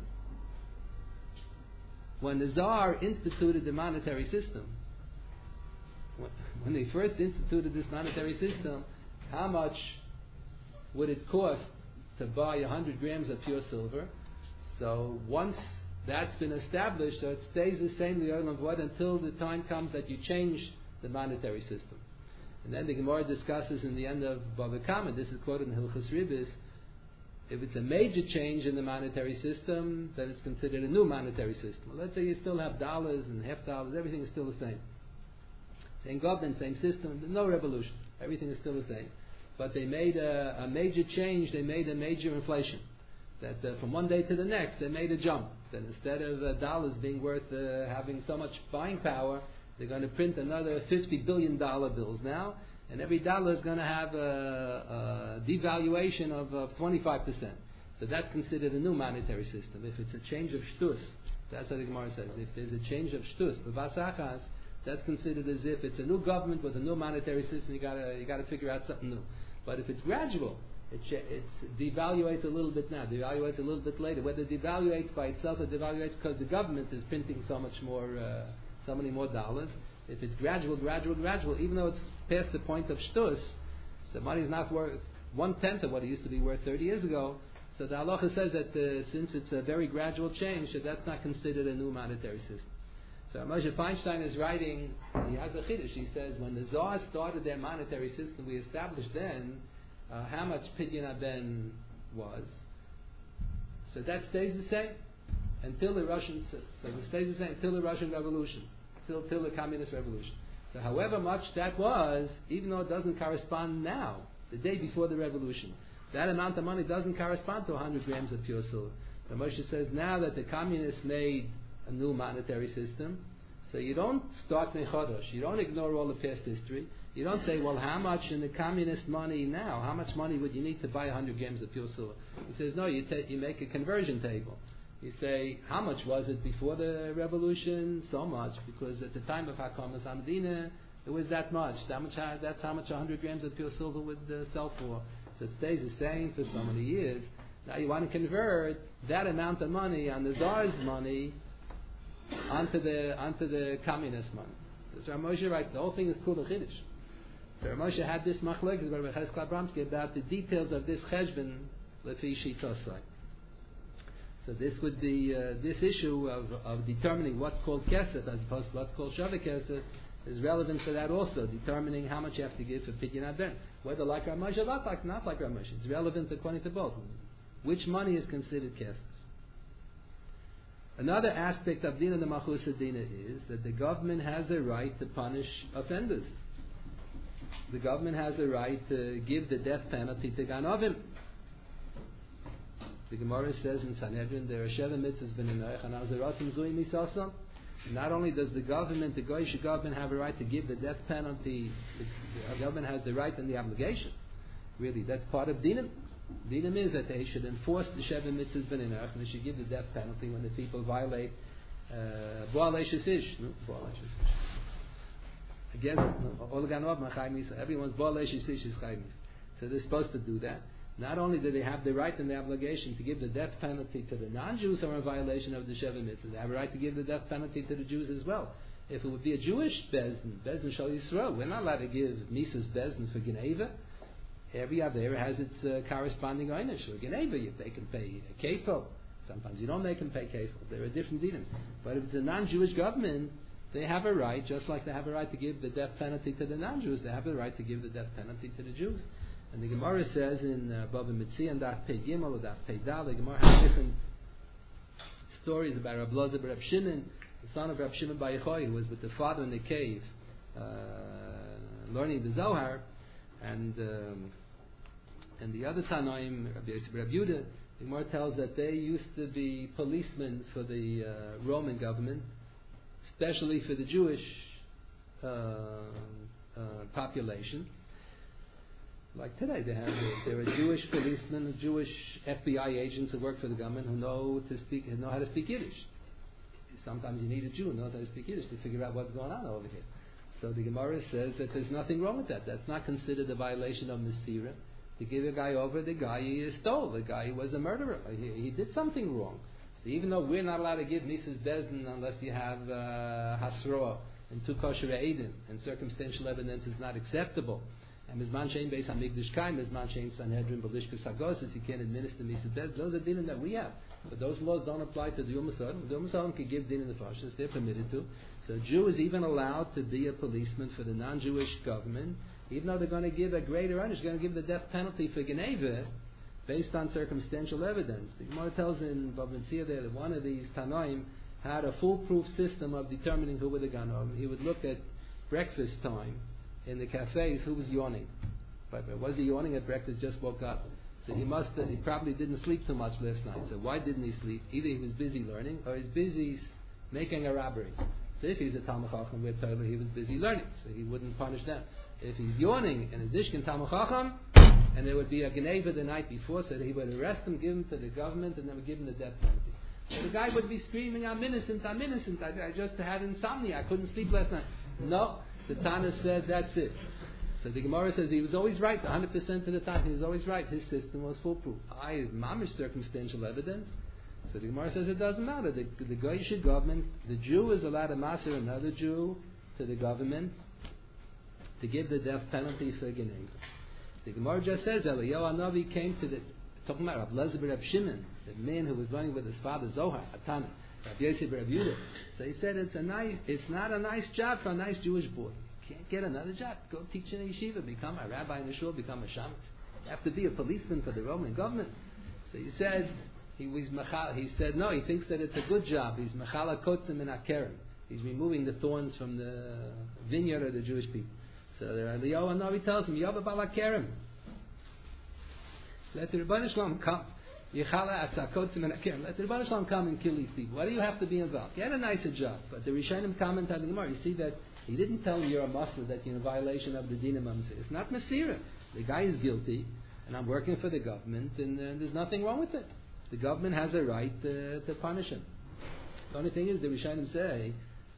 When the Tsar instituted the monetary system, when they first instituted this monetary system, how much would it cost to buy 100 grams of pure silver? So once that's been established, so it stays the same until the time comes that you change the monetary system. And then the Gemara discusses in the end of Bava Kama, this is quoted in Hilchos Ribis, if it's a major change in the monetary system, then it's considered a new monetary system. Well, let's say you still have dollars and half dollars, everything is still the same. Same government, same system, there's no revolution. Everything is still the same. But they made a major change, they made a major inflation. That from one day to the next, they made a jump. That instead of dollars being worth having so much buying power, they're going to print another $50 billion bills now, and every dollar is going to have a devaluation of 25%. So that's considered a new monetary system. If it's a change of shtus, that's what the Gemara says. If there's a change of shtus, b'vasachas, that's considered as if it's a new government with a new monetary system. You got to figure out something new. But if it's gradual, it devaluates a little bit now, devaluates a little bit later. Whether it devaluates by itself or devaluates because the government is printing so many more dollars. If it's gradual, even though it's past the point of shtus, the money is not worth 1/10 of what it used to be worth 30 years ago. So the halacha says that since it's a very gradual change, that that's not considered a new monetary system. So Moshe Feinstein is writing, he has a chiddush. He says when the Zohar started their monetary system, we established then how much pidyon haben was. So that stays the same until the Russian. So it stays the same until the Russian Revolution, till the Communist Revolution. So however much that was, even though it doesn't correspond now, the day before the revolution, that amount of money doesn't correspond to 100 grams of pure silver. So Moshe says now that the communists made a new monetary system, so you don't start mechodosh, you don't ignore all the past history, you don't say, well, how much in the communist money now, how much money would you need to buy 100 grams of pure silver? He says, no, you make a conversion table. You say, how much was it before the revolution? So much, because at the time of Hakamas Hamdina, it was that much. That's how much 100 grams of pure silver would sell for. So it stays the same for so many years. Now you want to convert that amount of money on the Tsar's money onto the communist money. So Rav Moshe writes, the whole thing is Kula Chiddush. So Rav Moshe had this machlekes by Rav Cheskel Abramsky about the details of this cheshbon lefi shitosai. So this would be this issue of determining what's called kesef as opposed to what's called shaveh kesef is relevant for that also, determining how much you have to give for pidyon haben. Whether like Rav Moshe or not like Rav Moshe. It's relevant according to both. Which money is considered kesef? Another aspect of Dina de Malchusa Dina is that the government has a right to punish offenders. The government has a right to give the death penalty to Ganovim. The Gemara says in Sanhedrin, there are Sheva mitzvahs b'neinach and azerasim zui misasam. Not only does the government, the Goyish government, have a right to give the death penalty, the government has the right and the obligation. Really, that's part of Dinam. Dinam is that they should enforce the Sheva mitzvahs b'neinach and they should give the death penalty when the people violate Bo'alei Shesish. Again, everyone's Bo'alei Shesish is Chaymis. So they're supposed to do that. Not only do they have the right and the obligation to give the death penalty to the non-Jews who are in violation of the Sheva Mitzvah, they have a right to give the death penalty to the Jews as well. If it would be a Jewish Bezdin Shal Yisrael, we're not allowed to give Mises Bezdin for Geneva. Every Avera has its corresponding einish. For Geneva, they can pay a kefil. Sometimes you don't make them pay kefil. There are different dinim. But if it's a non-Jewish government, they have a right, just like they have a right to give the death penalty to the non-Jews, they have a right to give the death penalty to the Jews. And the Gemara says in Bava Metzia and Daf Pei Gimel or Daf Pei Dal, the Gemara has different stories about Rab Loza Rab Shimon, the son of Rab Shimon Bar Yochai, who was with the father in the cave, learning the Zohar, and the other Tanaim, Rab Yehuda, the Gemara tells that they used to be policemen for the Roman government, especially for the Jewish population. Like today, there are Jewish policemen, Jewish FBI agents who work for the government who know how to speak Yiddish. Sometimes you need a Jew who knows how to speak Yiddish to figure out what's going on over here. So the Gemara says that there's nothing wrong with that. That's not considered a violation of Mesira. To give a guy over the guy he stole, the guy who was a murderer. He did something wrong. So even though we're not allowed to give Mrs. Bezdin unless you have Hasroah and two kosher eidim, and circumstantial evidence is not acceptable, and Mizman Shein Beis HaMikdash Kaim, Mizman Shein Sanhedrin Balishkas Hagosis, you can't administer Mrs. Bezdin. Those are dinim that we have. But those laws don't apply to the Umm Sodom. The Umm Sodom can give din in the Fashas, they're permitted to. So a Jew is even allowed to be a policeman for the non-Jewish government, even though they're going to give a greater honor, they're going to give the death penalty for Geneva based on circumstantial evidence. The Gemara tells in Bava Metzia there that one of these Tanoim had a foolproof system of determining who were the Ganom. He would look at breakfast time in the cafes who was yawning. But was he yawning at breakfast, just woke up? So he probably didn't sleep too much last night. So why didn't he sleep? Either he was busy learning or he's busy making a robbery. So if he's a Talmud Chacham, we're told he was busy learning, so he wouldn't punish them. If he's yawning and is Nishkin Talmud Chacham, and there would be a Geneva the night before, so that he would arrest him, give him to the government, and then would give him the death penalty. So the guy would be screaming, I'm innocent, I'm innocent, I just had insomnia, I couldn't sleep last night. No, the Tana said, that's it. So the Gemara says he was always right, 100% of the time he was always right, his system was foolproof. Mamish circumstantial evidence. So the Gemara says it doesn't matter. The Goyish government, the Jew is allowed to master another Jew to the government to give the death penalty for Geneva. The Gemara just says Eliyahu Hanavi came to talking about Rav Lezer Rab Shimon, the man who was running with his father Zohar, Atana, Rav Yosef Rab Yehuda. So he said it's not a nice job for a nice Jewish boy. You can't get another job. Go teach in a yeshiva, become a rabbi in the shul, become a shamus. You have to be a policeman for the Roman government. So he said he said no, he thinks that it's a good job. He's Mechala Kotzim in Akerem. He's removing the thorns from the vineyard of the Jewish people. So the Eliyahu Hanavi tells him, Yoba Bal Akerem. Let the Rebbeinu Shalom come. Yechala Atzakotzim in Akerem. Let the Rebbeinu Shalom come and kill these people. Why do you have to be involved? Get a nicer job. But the Rishonim comment on the Gemara. You see that he didn't tell him you're a Muslim, that you're in violation of the Din of Mamsir. It's not Masira. The guy is guilty, and I'm working for the government, and there's nothing wrong with it. The government has a right to punish him. The only thing is, the Rishonim say,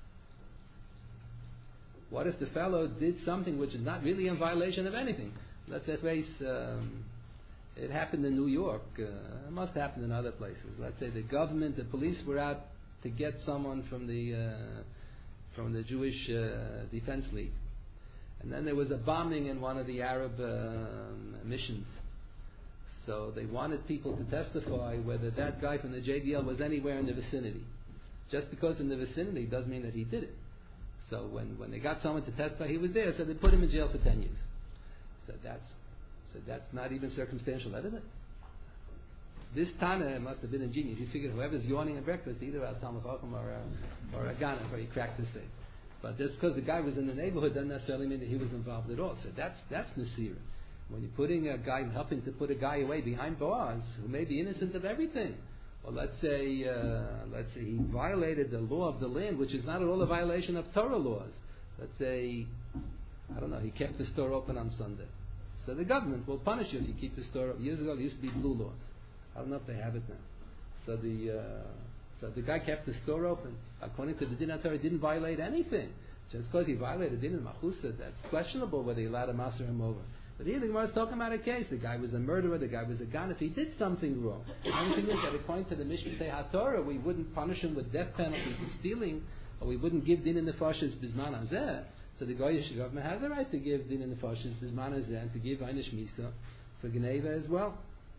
what if the fellow did something which is not really in violation of anything? Let's say, it happened in New York. It must happen in other places. Let's say the government, the police were out to get someone from the Jewish Defense League. And then there was a bombing in one of the Arab missions. So they wanted people to testify whether that guy from the JDL was anywhere in the vicinity. Just because in the vicinity doesn't mean that he did it. So when they got someone to testify, he was there, so they put him in jail for 10 years. So that's not even circumstantial evidence. This Tana must have been a genius. He figured whoever's yawning at breakfast, either a Talmud Chacham or a Ganav, or he cracked the safe. But just because the guy was in the neighborhood doesn't necessarily mean that he was involved at all. So that's Nasira. When you're putting a guy, helping to put a guy away behind bars who may be innocent of everything. Or let's say he violated the law of the land, which is not at all a violation of Torah laws. Let's say, I don't know, he kept the store open on Sunday. So the government will punish you if you keep the store open. Years ago, there used to be blue laws. I don't know if they have it now. So the guy kept the store open. According to the Din HaTorah, he didn't violate anything. Just because he violated Din Machusa, that's questionable whether he allowed to master him over. But here the Gemara is talking about a case. The guy was a murderer, the guy was a ganef, he did something wrong. The only thing is that according to the Mishpatei HaTorah, we wouldn't punish him with death penalty for stealing, or we wouldn't give din in the nefashos bizman hazeh. So the Goyish government has a right to give din in the nefashos bizman hazeh and to give einish misa for Geneva as well.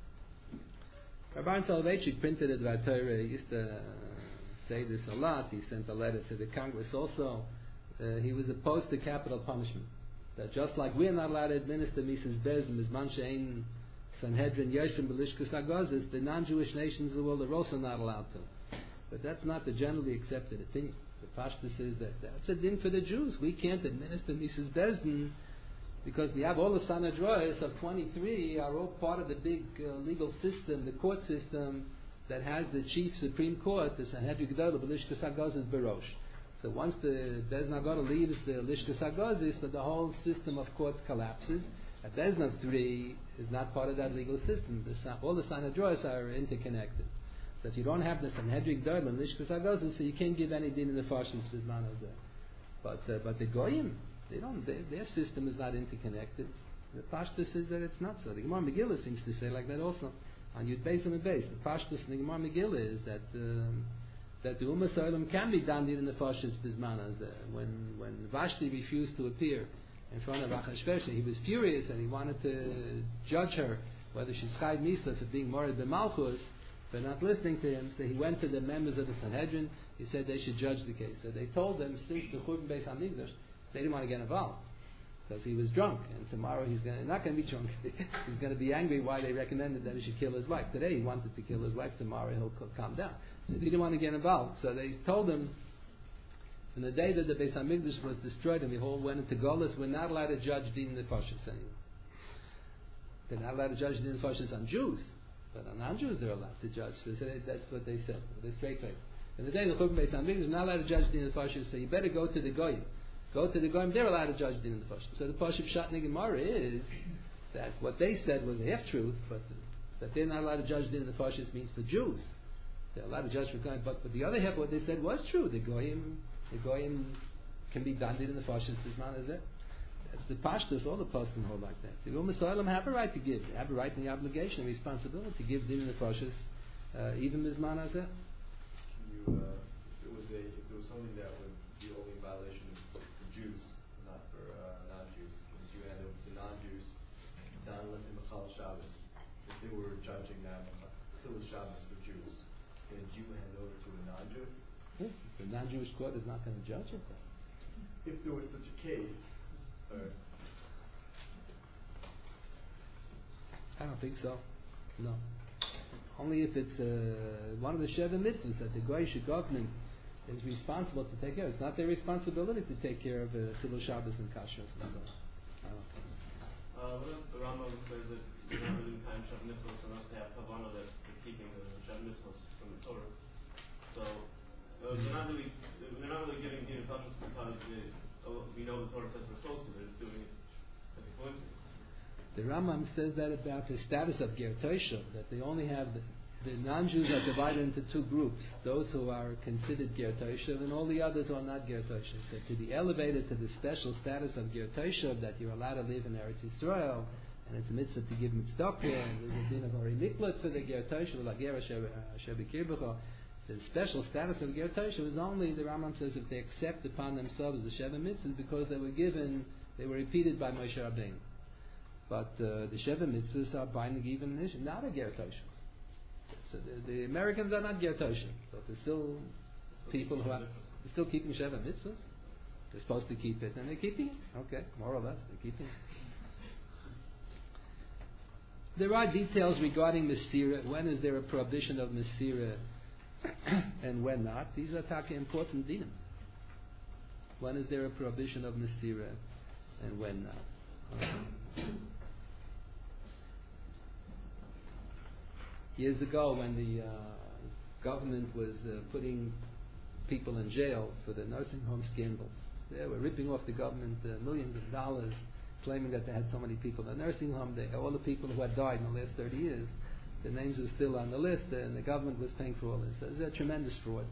Rabban Soloveitchik printed it by Torah. He used to say this a lot. He sent a letter to the Congress also. He was opposed to capital punishment. That just like we are not allowed to administer Mises Bezim, Mizman Shein, Sanhedrin, Yeshim, Belishkus Agozis, the non-Jewish nations of the world are also not allowed to. But that's not the generally accepted opinion. The Pashtus is that that's a din for the Jews. We can't administer Mises Bezim because we have all the Sanhedrois of 23 are all part of the big legal system, the court system that has the chief Supreme Court, the Sanhedrin G'dol, Belishkus Agozis, Barosh. So once the Bezna Agora leaves the Lishkas Agozis, so the whole system of courts collapses. A Bezna of 3 is not part of that legal system. All the Sanhedrois are interconnected. So if you don't have the Sanhedrin G'dol and Lishkas Agozis, so you can't give any din in the Farshim Sizman Hazeh. But the Goyim, their system is not interconnected. The Pashtus is that it's not so. The Gemara Megillah seems to say like that also. On Yud Beis and Beis, the Pashtus in the Gemara Megillah is that the Ummah Soilem can be done in the Farshis Bizman Hazeh. When Vashti refused to appear in front of Achashverosh, he was furious and he wanted to judge her whether she's Chayv Misa for being Mored B'Malchus, for not listening to him. So he went to the members of the Sanhedrin. He said they should judge the case. So they told them, since the Churban Beis Hamikdash, they didn't want to get involved because he was drunk, and tomorrow he's not going to be drunk. He's going to be angry why they recommended that he should kill his wife. Today he wanted to kill his wife. Tomorrow he'll calm down. So they didn't want to get involved. So they told him, from the day that the Beis Hamikdash was destroyed and the whole went into Golus, we're not allowed to judge din nefashos anymore. They're not allowed to judge din nefashos on Jews, but on non-Jews they're allowed to judge. So that's what they said. They're straight face. And the day the Churban Beis Hamikdash is not allowed to judge din nefashos, so you better go to the Goyim. Go to the Goyim, they're allowed to judge din nefashos. So the Pashup Shat Gemara is that what they said was half truth, but that they're not allowed to judge din nefashos means for Jews. They're allowed to judge for Goyim, but the other half, what they said was true. The Goyim can be done in the Farshis Bizman Hazeh. That's the Pashtus, all the Pashtus can hold like that. The Ummah Soilem have a right to give. They have a right and the obligation and responsibility to give din in the Farshis, even Bizman Hazeh. If there was something that would be only in violation for Jews, not for non-Jews, if you hand over to non-Jews, Dan Lefim Machal Shabbos, if they were judging that Chilul Shabbos for Jews, can a Jew hand over to a non-Jew? Yeah, the non-Jewish court is not going to judge it. If there was such a case, I don't think so. No. Only if it's one of the Sheva mitzvahs that the Goyish government is responsible to take care of. It's not their responsibility to take care of Chilul Shabbos and Kashrus. What if the Rambam says that you're not really kind of Shav mitzvahs unless they have Havana that they're keeping the Shav mitzvahs from the Torah? So they're not really giving din nefashos because we know the Torah says we're supposed to. They're just doing it as a coincidence. The Rambam says that about the status of Ger Toshav, that they only have the non-Jews are divided into two groups: those who are considered Ger Toshav and all the others who are not Ger Toshav. So to be elevated to the special status of Ger Toshav, that you're allowed to live in Eretz Yisrael, and it's a mitzvah to give mitzvah, and there's a din of Ari Miklat for the Ger Toshav, like Ger Asher B'Kirbecha. The special status of Ger Toshav is only, the Rambam says, if they accept upon themselves the Sheva mitzvahs because they were repeated by Moshe Rabbeinu. But the Sheva mitzvahs are binding even not a Ger Toshav. So the Americans are not Ger Toshav, but they're still people who are still keeping Sheva mitzvahs. They're supposed to keep it, and they're keeping it. Okay, more or less, they're keeping it. There are details regarding Mesira. When is there a prohibition of Mesira and when not? These are taka important dinim. When is there a prohibition of Mesira and when not? Years ago, when the government was putting people in jail for the nursing home scandal, they were ripping off the government millions of dollars, claiming that they had so many people in the nursing home. All the people who had died in the last 30 years, the names were still on the list, and the government was paying for all this. So it was a tremendous fraud.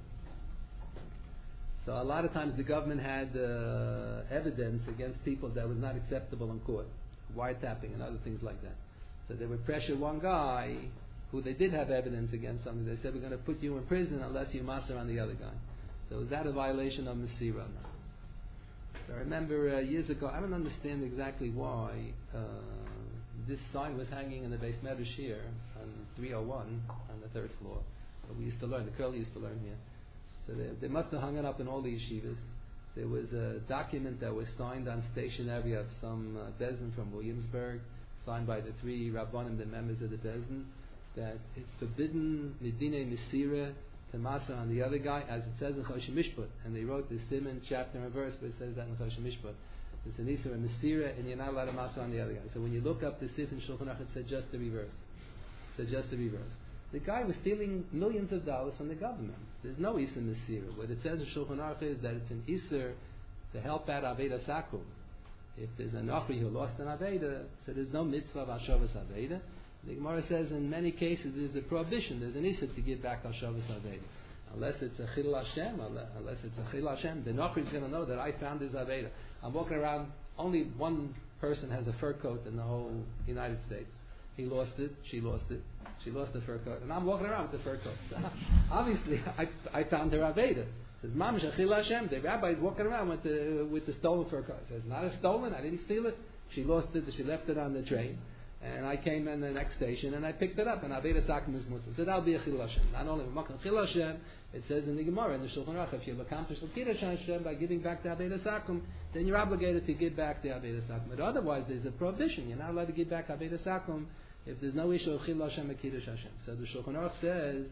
So a lot of times the government had evidence against people that was not acceptable in court. wiretapping and other things like that. So they would pressure one guy who they did have evidence against something. They said, we're going to put you in prison unless you master on the other guy. So is that a violation of Mesira? So I remember years ago, I don't understand exactly why this sign was hanging in the base medrash here on 301 on the third floor. But we used to learn, the Curly used to learn here. So they must have hung it up in all the yeshivas. There was a document that was signed on stationery of some Bezdin from Williamsburg, signed by the three Rabbanim, the members of the Bezdin, that it's forbidden Medine Mesira to master on the other guy, as it says in Choshen Mishpat. And they wrote the Siman chapter and verse, but it says that in Choshen Mishpat. It's an Isra Mesira, and you're not allowed to master on the other guy. So when you look up the Sif in Shulchan Aruch, it said just the reverse. It said just the reverse. The guy was stealing millions of dollars from the government. There's no Isra Mesira. What it says in Shulchan Aruch is that it's an Isra to help out Aveda Sakum. If there's an Achri who lost an Aveda, so there's no mitzvah of Hashavas Aveda. The Gemara says in many cases there's a prohibition, there's an Isra to give back Hashavas Aveda. Unless it's a Chilul Hashem, the Nachri is going to know that I found his Aveda. I'm walking around, only one person has a fur coat in the whole United States. He lost it, she lost the fur coat, and I'm walking around with the fur coat. So obviously, I found her Aveda. Says, Mamish Achil Hashem. The rabbi is walking around with the stolen fur coat. Says, not a stolen, I didn't steal it. She lost it, she left it on the train. And I came in the next station and I picked it up, and Aveda Sakim is Muslim. So that'll be a Chil Hashem. Not only Chil Hashem, it says in the Gemara, in the Shulchan Aruch, if you've accomplished Kiddush Hashem by giving back the Aveda Sakim, then you're obligated to give back the Aveda Sakim. But otherwise, there's a prohibition. You're not allowed to give back Aveda Sakim if there's no issue of Chil Hashem or Kiddush Hashem. So the Shulchan Aruch says,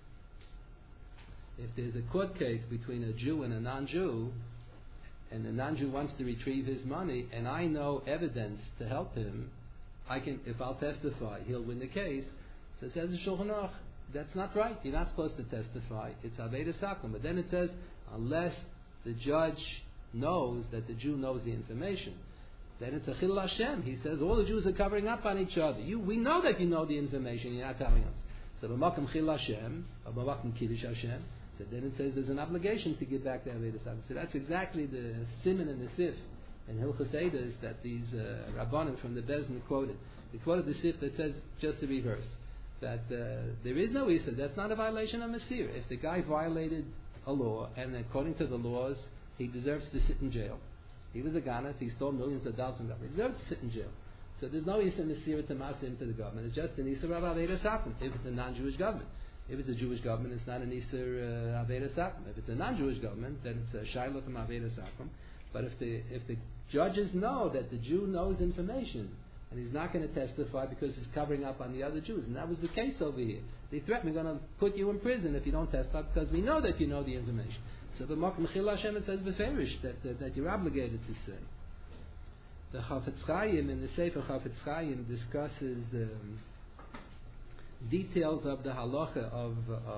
if there's a court case between a Jew and a non-Jew, and the non-Jew wants to retrieve his money, and I know evidence to help him, if I'll testify, he'll win the case. So it says in Shulchan Aruch, that's not right. You're not supposed to testify. It's Aveda Sakum. But then it says, unless the judge knows that the Jew knows the information, then it's a Chilul Hashem. He says, all the Jews are covering up on each other. We know that you know the information, you're not telling us. So B'makom Chilul Hashem, or B'makom Kiddush Hashem, so then it says there's an obligation to give back the Aveda Sakum. So that's exactly the Siman and the Sif and Hilchos Eidos that these Rabbanim from the Bezdin quoted. They quoted the Sif that says just the reverse. That there is no Isra. That's not a violation of Mesira. If the guy violated a law, and according to the laws, he deserves to sit in jail. He was a Ganath, he stole millions of dollars from government. He deserves to sit in jail. So there's no Isra Mesira to master him to the government. It's just an Isra of Aveda Sakum if it's a non-Jewish government. If it's a Jewish government, it's not an Isra Aveda Sakum. If it's a non-Jewish government, then it's a Shiloh from Aveda Sakum. But if the judges know that the Jew knows information, and he's not going to testify because he's covering up on the other Jews, and that was the case over here. They threatened, we're going to put you in prison if you don't testify because we know that you know the information. So the Makom Chil Hashem, it says beferish that you're obligated to say. The Chafetz Chaim in the Sefer Chafetz Chaim discusses details of the halacha of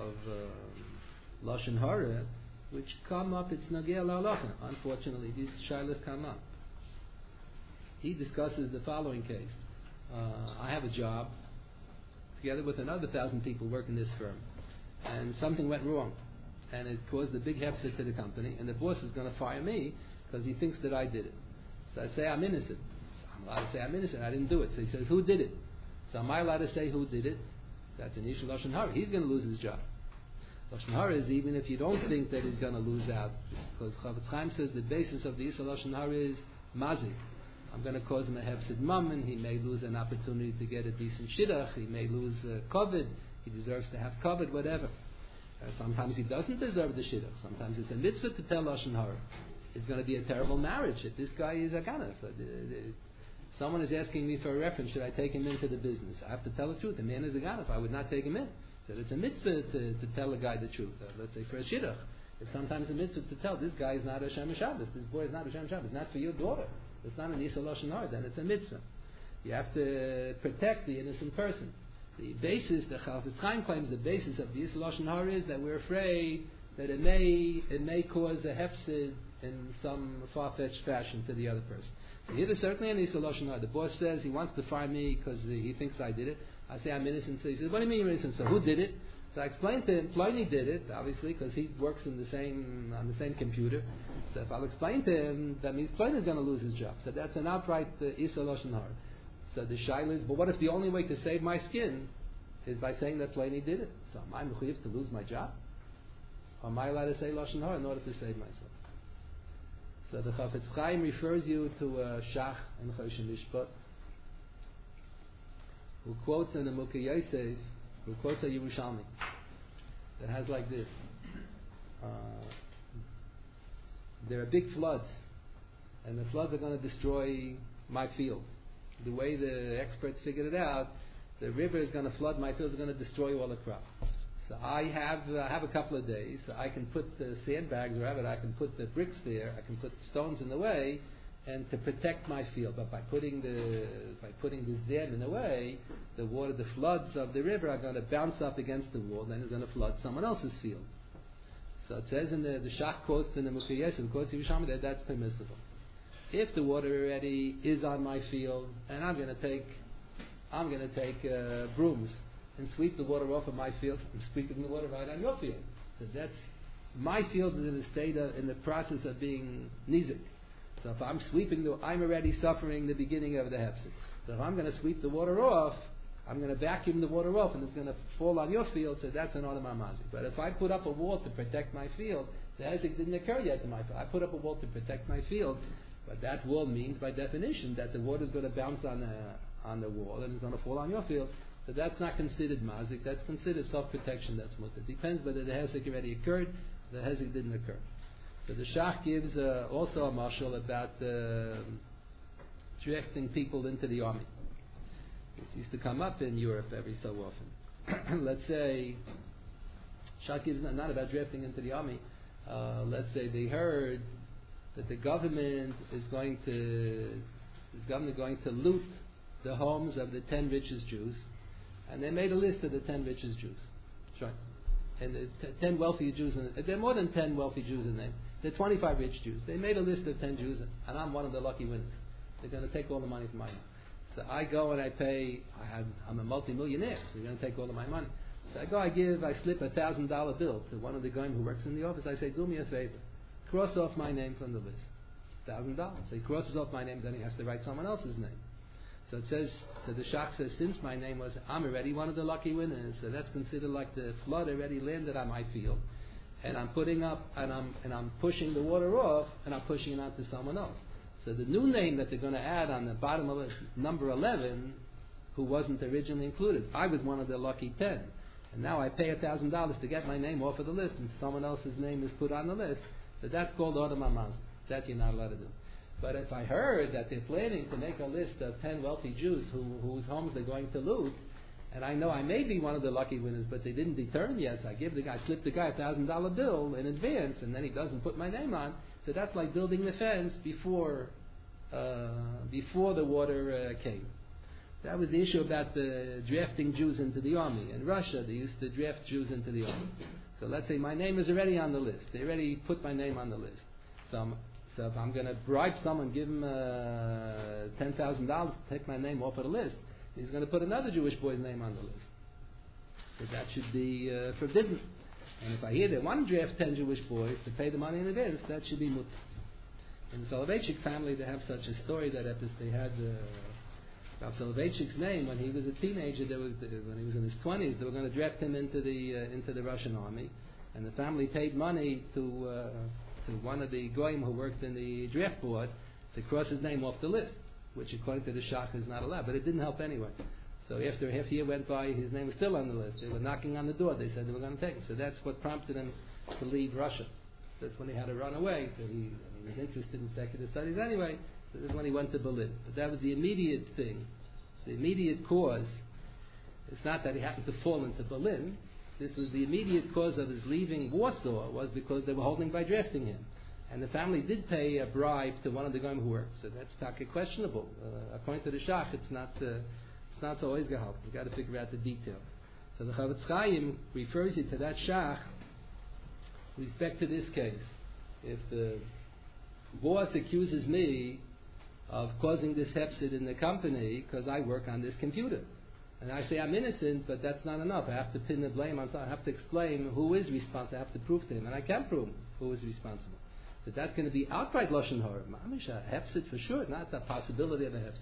Lashon Hara, which come up, it's Nagea La'alacha. Unfortunately, these shilas come up. He discusses the following case. I have a job, together with another 1,000 people work in this firm, and something went wrong, and it caused a big hefset to the company, and the boss is going to fire me because he thinks that I did it. So I say I'm innocent. I'm allowed to say I'm innocent, I didn't do it. So he says, who did it? So am I allowed to say who did it? That's an issue of Lashon Hara. He's going to lose his job. Lashon Hara is even if you don't think that he's going to lose out, because Chafetz Chaim says the basis of the issue of Lashon Hara is mazik. I'm going to cause him a hefset mammon. He may lose an opportunity to get a decent shidduch. He may lose kavod. He deserves to have kavod, whatever. Sometimes he doesn't deserve the shidduch. Sometimes it's a mitzvah to tell Lashon Hara. It's going to be a terrible marriage if this guy is a ganav. Someone is asking me for a reference. Should I take him into the business? I have to tell the truth. The man is a ganav. I would not take him in. So it's a mitzvah to tell a guy the truth. Let's say for a shidduch. It's sometimes a mitzvah to tell this guy is not a Shem Shabbos. This boy is not a Shem Shabbos. It's not for your daughter. It's not an Yisrael Lashon Hara, then it's a mitzvah. You have to protect the innocent person. The basis, the Chafetz Chaim claims, the basis of the Yisrael Lashon Hara is that we're afraid that it may cause a hefsid in some far-fetched fashion to the other person. So here there's certainly an Yisrael Lashon Hara. The boss says he wants to fire me because he thinks I did it. I say I'm innocent. So he says, what do you mean you're innocent? So who did it? So I explained to him, Pliny did it, obviously, because he works on the same computer. So if I'll explain to him, that means Pliny is going to lose his job. So that's an outright Yisrael Lashon Hara. So the shaila is, but what if the only way to save my skin is by saying that Pliny did it? So am I mechuyev to lose my job? Or am I allowed to say Lashon Hara in order to save myself? So the Chafetz Chaim refers you to Shach and Choshen Mishpat, who quotes in the Mukhe Yosef, who quotes a Yerushalmi that has like this. There are big floods, and the floods are going to destroy my field. The way the experts figured it out, the river is going to flood my field, is going to destroy all the crop. So I have a couple of days, so I can put the sandbags or whatever, I can put the bricks there, I can put stones in the way, and to protect my field. But by putting this dam in the way, the water, the floods of the river are going to bounce up against the wall, then it's going to flood someone else's field. So it says in the Shach quotes in the Mukhe Yosef, quotes Yerushalmi, that that's permissible. If the water already is on my field, and I'm going to take brooms and sweep the water off of my field, and sweeping the water right on your field. So that's my field is in a state in the process of being nizik. So if I'm I'm already suffering the beginning of the hefset. So if I'm going to sweep the water off, I'm going to vacuum the water off, and it's going to fall on your field. So that's an order mamazik. But if I put up a wall to protect my field, the hezek didn't occur yet in my field. I put up a wall to protect my field, but that wall means by definition that the water is going to bounce on the wall and it's going to fall on your field. So that's not considered mazik, that's considered self-protection, that's mutter. Depends whether the hezek already occurred, the hezek didn't occur. So the Shach gives also a mashal about drafting people into the army. This used to come up in Europe every so often. Let's say, Shach gives not about drafting into the army, let's say they heard that the government is going to loot the homes of the 10 richest Jews, and they made a list of the 10 richest Jews. Right. And the 10 wealthy Jews, there are more than 10 wealthy Jews in there. There are 25 rich Jews. They made a list of 10 Jews, and I'm one of the lucky winners. They're going to take all the money from my house. So I go and I pay, I'm a multi-millionaire, so they're going to take all of my money. So I slip a $1,000 bill to one of the guys who works in the office. I say, do me a favor, cross off my name from the list. $1,000. So he crosses off my name, then he has to write someone else's name. So it says, so the Shach says, since my name was, I'm already one of the lucky winners, so that's considered like the flood already landed on my field, and I'm putting up, and I'm pushing the water off, and I'm pushing it onto someone else. So the new name that they're going to add on the bottom of number 11, who wasn't originally included, I was one of the lucky 10, and now I pay $1,000 to get my name off of the list, and someone else's name is put on the list. So that's called order mamaz. That you're not allowed to do. But if I heard that they're planning to make a list of 10 wealthy Jews whose homes they're going to loot, and I know I may be one of the lucky winners, but they didn't determine yet, so I slip the guy a $1,000 bill in advance, and then he doesn't put my name on. So that's like building the fence before the water came. That was the issue about the drafting Jews into the army. In Russia, they used to draft Jews into the army. So let's say my name is already on the list. They already put my name on the list. So if I'm going to bribe someone, give him $10,000 to take my name off of the list, he's going to put another Jewish boy's name on the list. So that should be forbidden. And if I hear they want to draft 10 Jewish boys to pay the money in advance, that should be mutter. In the Soloveitchik family, they have such a story that they had Rav Soloveitchik's name when he was a teenager. When he was in his 20s, they were going to draft him into the Russian army, and the family paid money to one of the goyim who worked in the draft board to cross his name off the list, which according to the Shach is not allowed. But it didn't help anyway. So after half a year went by, his name was still on the list. They were knocking on the door. They said they were going to take him. So that's what prompted him to leave Russia. That's when he had to run away. So he was interested in secular studies anyway. So this is when he went to Berlin. But that was the immediate thing. The immediate cause. It's not that he happened to fall into Berlin. This was the immediate cause of his leaving Warsaw, was because they were holding by drafting him. And the family did pay a bribe to one of the guys who worked. So that's questionable. According to the Shach, it's not so always gehalten. You've got to figure out the detail. So the Chafetz Chaim refers you to that Shach with respect to this case. If the boss accuses me of causing this hefset in the company because I work on this computer, and I say I'm innocent, but that's not enough. I have to pin the blame on someone. I have to explain who is responsible. I have to prove to him, and I can't prove who is responsible. So that's going to be outright lashon hara. Mamish a hefset for sure, not the possibility of a hefset.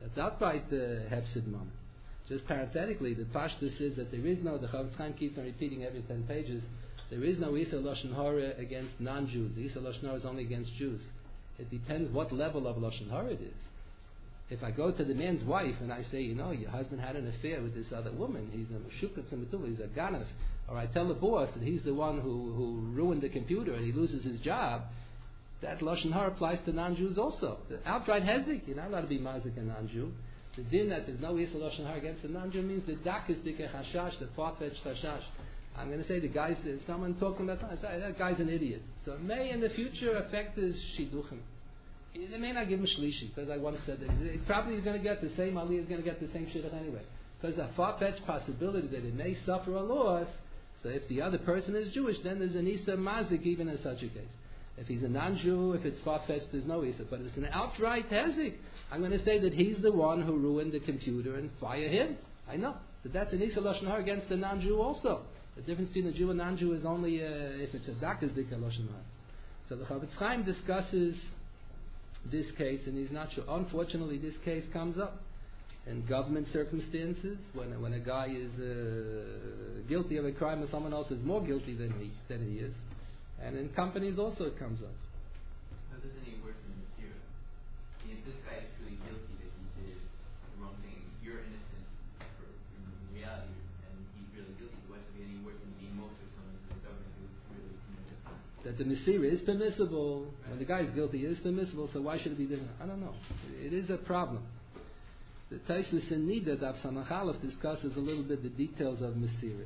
That's outright Hefsid Mom. Just parenthetically, the Pashtus is that there is no, the Chofetz Chaim keeps on repeating every 10 pages, there is no Isa Lashon Hara against non-Jews. The Isa Lashon Hara is only against Jews. It depends what level of Lashon Hara it is. If I go to the man's wife and I say, your husband had an affair with this other woman, he's a Meshukatz and he's a Ganav, or I tell the boss that he's the one who ruined the computer and he loses his job, that Lashon Hara applies to non-Jews also. The outright Hezek, you're not allowed to be Mazik a non-Jew. The din that there's no Isa Lashon Hara against the non-Jew means the Dakistik Hashash, the far-fetched Hashash. I'm going to say the guy's, someone talking about that guy's an idiot. So it may in the future affect his Shidduchim. They may not give him Shlishi, because I once said that it probably is going to get the same, Ali is going to get the same Shidduch anyway. Because a far-fetched possibility that it may suffer a loss, so if the other person is Jewish, then there's an Isa Mazik even in such a case. If he's a non-Jew, if it's far-fetched, there's no Isa. But if it's an outright Hezek, I'm going to say that he's the one who ruined the computer and fire him. I know. So that's an Isa Lashon Hara against the non-Jew also. The difference between a Jew and non-Jew is only if it's a Dakisdik Lashon Hara. So the Chofetz Chaim discusses this case, and he's not sure. Unfortunately, this case comes up in government circumstances when a guy is guilty of a crime and someone else is more guilty than he is, and in companies also it comes up. How does any worse than Masira? If this guy is truly guilty that he did the wrong thing, you're innocent in reality, and he's really guilty, so why should it be any worse than being most of someone in the government who's really committed? That the Masira is permissible, when the guy is guilty, it is permissible, so why should it be different? I don't know. It is a problem. The Taisus in Nida, Daf Samach Aleph, discusses a little bit the details of Masira.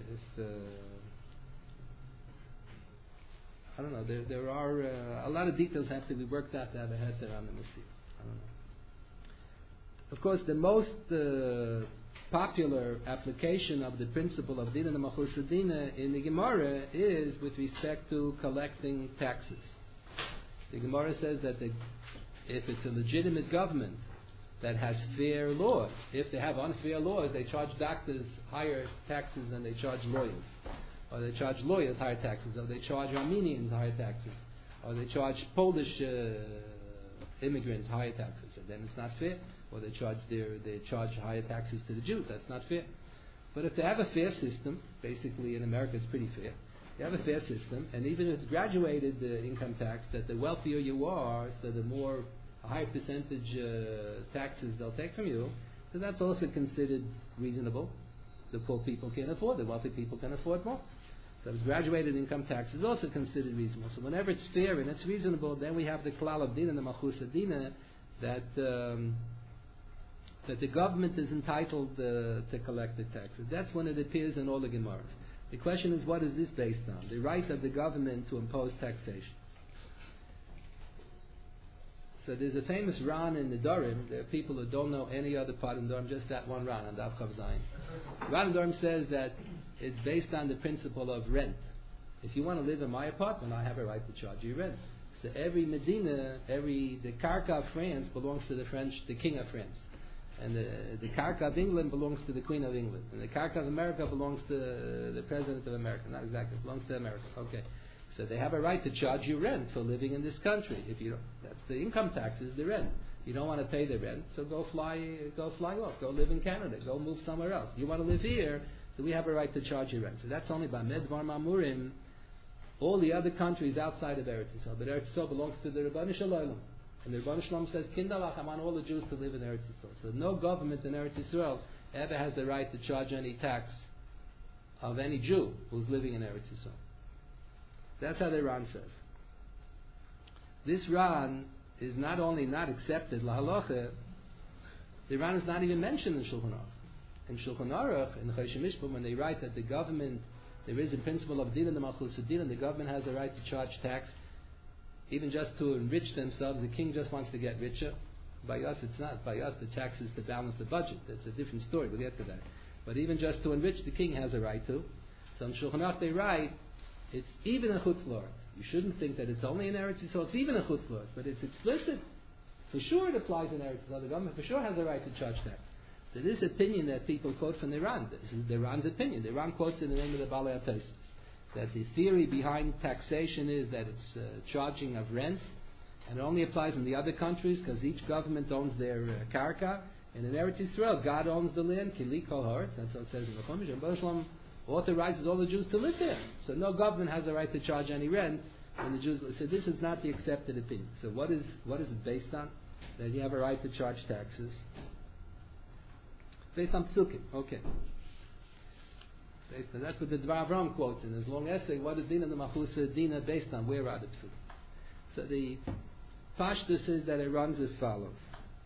I don't know, there are a lot of details have to be worked out to have a heter on the Masira. I don't know. Of course, the most popular application of the principle of Dina Machus Dina in the Gemara is with respect to collecting taxes. The Gemara says that if it's a legitimate government that has fair laws, if they have unfair laws, they charge doctors higher taxes than they charge lawyers. Or they charge lawyers higher taxes, or they charge Armenians higher taxes, or they charge Polish immigrants higher taxes, and then it's not fair. Or they charge higher taxes to the Jews. That's not fair. But if they have a fair system, basically in America it's pretty fair. You have a fair system, and even if it's graduated income tax, that the wealthier you are, so the more a higher percentage taxes they'll take from you. So that's also considered reasonable. The poor people can't afford, the wealthy people can afford more. So if it's graduated income tax is also considered reasonable. So whenever it's fair and it's reasonable, then we have the klal of Dina, the Malchus Dina, that the government is entitled to collect the taxes. That's when it appears in all the Gemaras. The question is, what is this based on? The right of the government to impose taxation. So there's a famous Ran in the Dorim. There are people who don't know any other part in Dorim, just that one Ran, on Daf Chav Zayin. Ran in Dorim says that it's based on the principle of rent. If you want to live in my apartment, I have a right to charge you rent. So every Medina, the Karka of France belongs to the King of France. And the Karka of England belongs to the Queen of England. And the Karka of America belongs to the President of America. Not exactly, it belongs to America. Okay. So they have a right to charge you rent for living in this country. If you don't, that's the income tax is the rent. You don't want to pay the rent, so go fly off. Go live in Canada. Go move somewhere else. You want to live here, so we have a right to charge you rent. So that's only by Medvar Mamurim. All the other countries outside of Eretz Yisrael, but Eretz Yisrael belongs to the Rebbeinu Shalom. And the Rebbeinu Shalom says, Kindalach, I want all the Jews to live in Eretz Yisrael. So no government in Eretz Yisrael ever has the right to charge any tax of any Jew who's living in Eretz Yisrael. That's how the Ran says. This Ran is not only not accepted, la halacha, the Ran is not even mentioned in Shulchan Aruch. In Shulchan Aruch, in Choshen Mishpah, when they write that the government, there is a principle of din and the malchus din, and the government has a right to charge tax, even just to enrich themselves. The king just wants to get richer. By us, it's not. By us, the tax is to balance the budget. That's a different story. We'll get to that. But even just to enrich, the king has a right to. So in Shulchan Aruch they write, it's even a chutz la'aretz. You shouldn't think that it's only in Eretz Yisrael. It's even a chutz la'aretz, but it's explicit. For sure it applies in Eretz Yisrael. The government for sure has a right to charge tax. So this opinion that people quote from the Ran, this is the Ran's opinion. The Ran quotes in the name of the Balei HaTosfos that the theory behind taxation is that it's charging of rents, and it only applies in the other countries because each government owns their karka, And in Eretz Yisrael, God owns the land, Kili Kol Haaretz, that's what it says in the Chumash, and Baruch Shalom authorizes all the Jews to live there. So no government has the right to charge any rent when the Jews live. So this is not the accepted opinion. So what is it based on? That you have a right to charge taxes. Based on Psukim, okay. That's what the Dvar Avram quotes in his long essay, what is Dina the Machusa Dina based on? Where are the Psukim? So the Pashtus is that it runs as follows.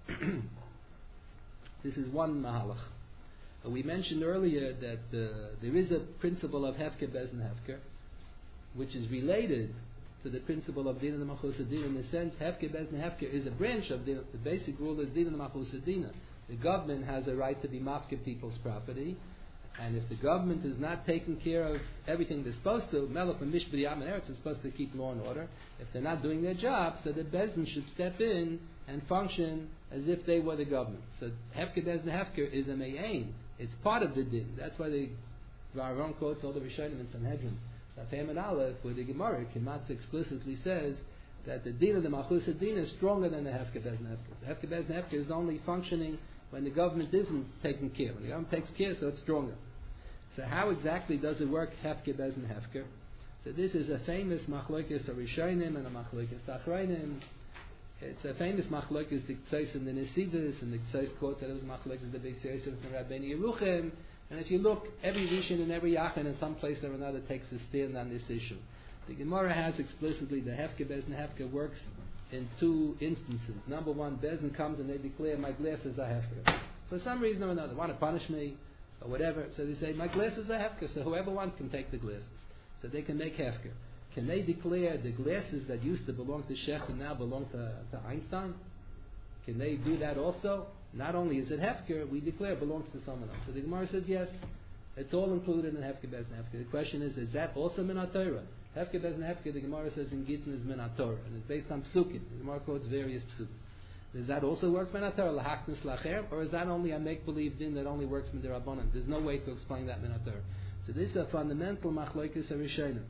This is one Mahalach. We mentioned earlier that there is a principle of Hefker Bezin Hefker, which is related to the principle of Dina the Machusa Dina in the sense Hefker Bezin Hefker is a branch of Dina. The basic rule is Dina the Machusa Dina. The government has a right to be mafker people's property, and if the government is not taking care of everything they're supposed to, Melech and Mishbri Yam and Eretz is supposed to keep law and order. If they're not doing their job, so the Bezin should step in and function as if they were the government. So Hefker Bezin Hefker is a Me'ain. It's part of the din. That's why the Varon quotes all the Rishonim in Sanhedrin. Safem and Aleph, where the Gemara, Kimatz explicitly says that the din of the Malchus din is stronger than the Hefker Bezin Hefker. The Hefker Bezin Hefker is only functioning when the government isn't taking care. When the government takes care, so it's stronger. So how exactly does it work, Hefker Bezin Hefker? So this is a famous Machlokes of Rishonim and a Machlokes Achronim. It's a famous machlokes the Ktsos in the Nesidus, and the Ktsos quotes that it was machlokes the Beis Yosef and Rabbeinu Yeruchim. And if you look, every Rishon and every Yachin in some place or another takes a stand on this issue. The Gemara has explicitly the Hefker Bezin Hefker works in two instances. Number one, Bezin comes and they declare my glasses are Hefker. For some reason or another, want to punish me or whatever, so they say my glasses are Hefker. So whoever wants can take the glasses. So they can make Hefker. Can they declare the glasses that used to belong to Shech and now belong to Einstein? Can they do that also? Not only is it Hefker, we declare it belongs to someone else. So the Gemara says yes, it's all included in Hefker Bezin Hefker. The question is that also Minat Torah? Hefker Bezin Hefker, the Gemara says in Gittin is Minat Torah, and it's based on Psukim. The Gemara quotes various Psukim. Does that also work Minat Torah, Lahaknis Lacher, or is that only a make-believe din that only works Midirabbanan? There's no way to explain that Minat Torah. So this is a fundamental Machlokes Rishonim.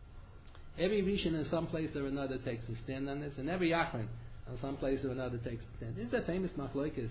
Every Rishon in some place or another takes a stand on this, and every Yachrin in some place or another takes a stand. This is a famous machlokes.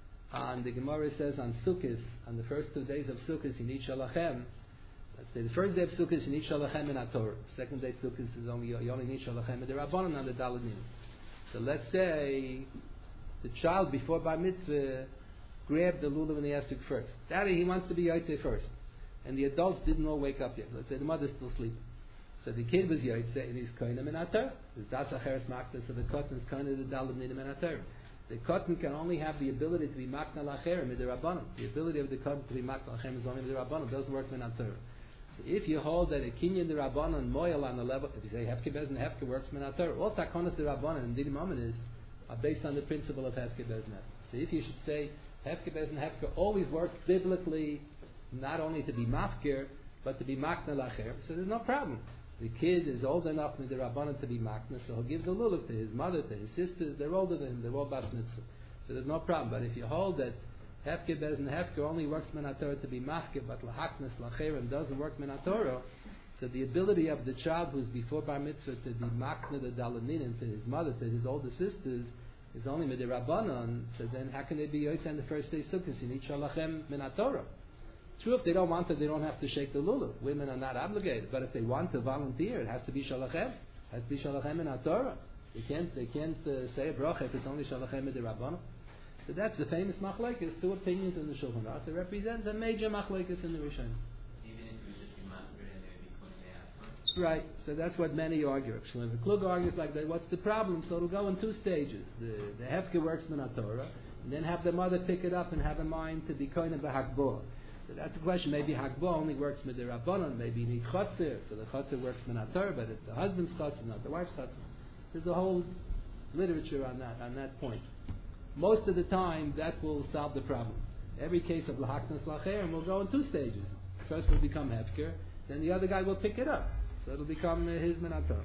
On the Gemara says on Sukkot, on the first 2 days of Sukkot, you need Shalachem. Let's say the first day of Sukkot, you need Shalachem in HaTorah. Second day of Sukkot is you only need Shalachem in the Rabbanon on the Daladim. So let's say the child before Bar Mitzvah grabbed the lulav and the esrog first. Daddy, he wants to be Yotzei first. And the adults didn't all wake up yet. Let's say the mother's still sleeping. So the kid was Yotzei and he's koinem in HaTorah. There's das acheres makta, so the cotton is koinem the dalad nidim in HaTorah. The cotton can only have the ability to be makna lacherim in the Rabbanon. The ability of the cotton to be makna lacherim is only in the Rabbanon. It doesn't work in HaTorah. So if you hold that a kinyan in the Rabbanon moyal on the level, if you say Hefker Bezin Hefker works in HaTorah, all takonas the Rabbanon and Dinim Omenis are based on the principle of Hefker Bezin Hefker. So if you should say Hefker Bezin Hefker always works biblically, not only to be mafker, but to be makna lacherim, so there's no problem. The kid is old enough in the Rabbanon to be makna, so he'll give the lulav to his mother, to his sisters. They're older than him. They're all bas mitzvah. So there's no problem. But if you hold that Hefker Bezin Hefker only works min HaTorah to be mafker, but lahaknas lacherim doesn't work min HaTorah, so the ability of the child who's before bar mitzvah to be makna the dalaninim to his mother, to his older sisters, is only with the Rabbanon. So then how can they be yotzei on the first day Sukkot? You need shalachem min HaTorah. True, if they don't want to, they don't have to shake the lulav. Women are not obligated. But if they want to volunteer, it has to be shalachem. It has to be shalachem in HaTorah. They can't say a bracha if it's only shalachem in the Rabbanon. So that's the famous machlokes. Two opinions in the Shulchan Aruch. They represent the major machlokes in the Rishon. Even if it was just be master and they would be Right. So that's what many argue. Shlomo Klug argues like that. What's the problem? So it'll go in two stages. The hefker works in HaTorah, and then have the mother pick it up and have a mind to be kohen b'hakbor. So that's the question. Maybe Hakbo only works with the Rabbanon. Maybe you need Chotzer. So the Chotzer works with HaTorah, but it's the husband's Chotzer, not the wife's Chotzer. There's a whole literature on that point. Most of the time, that will solve the problem. Every case of Lahaknas Lacherim will go in two stages. First will become Hefker, then the other guy will pick it up. So it'll become his min HaTorah.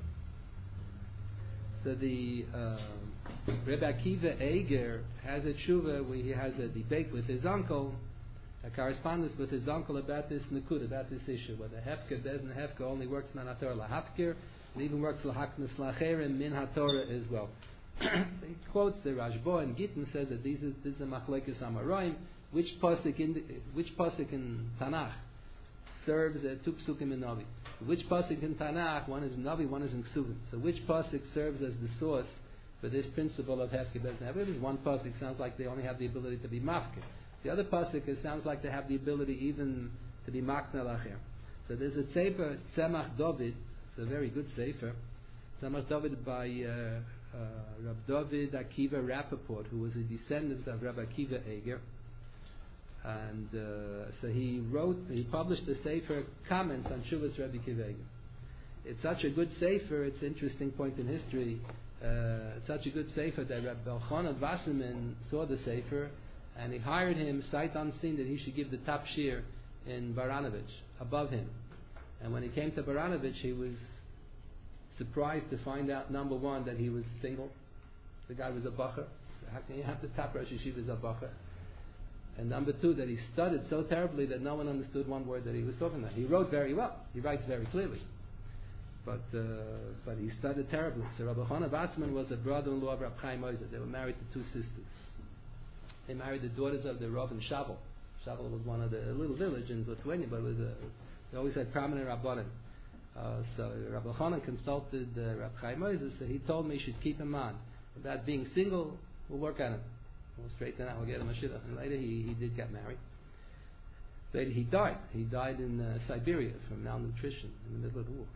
So the Rebbe Akiva Eger has a tshuva where he has a debate with his uncle, a correspondence with his uncle about this nikud, about this issue, whether Hefker, Bezin Hefker only works min HaTorah lahafker, and even works lahaknas lacherim min HaTorah as well. So he quotes the Rashba and Gittin says that this is a machlekes Amoraim. Which pasuk in Tanakh serves two psukim in Navi? Which pasuk in Tanakh? One is in Navi, one is in Ksuvim. So which pasuk serves as the source for this principle of hefker bezin hefker? There's one pasuk sounds like they only have the ability to be mafker. The other pasuk sounds like they have the ability even to be makna lacher. So there's a sefer Tzemach David. It's a very good sefer. Tzemach David by Rab David Akiva Rappaport, who was a descendant of Rabbi Akiva Eger. And so he published a sefer comments on Shuvas Rabbi Akiva Eger. It's such a good sefer. It's an interesting point in history. It's such a good sefer that Rabbi Elchanan Wasserman saw the sefer, and he hired him sight unseen that he should give the top shir in Baranovich above him. And when he came to Baranovich, he was surprised to find out, number one, that he was single. The guy was a bacher. How can you have the top Rosh Yeshiva as a bacher? And number two, that he stuttered so terribly that no one understood one word that he was talking about. He wrote very well. He writes very clearly. But he stuttered terribly. So Rabbi Chana Vassman was a brother-in-law of Rabbi Chaim Oizer. They were married to two sisters. They married the daughters of the Rav in Shavel. Shavel was one of the little village in Lithuania, but it was they always had prominent Rabbanim. So Rabbi Chanan consulted Rabbi Chaim Oizer, so he told me he should keep in mind about being single. We'll work on it. We'll straighten out. We'll get him a shidduch. And later he did get married. Later he died. He died in Siberia from malnutrition in the middle of the war.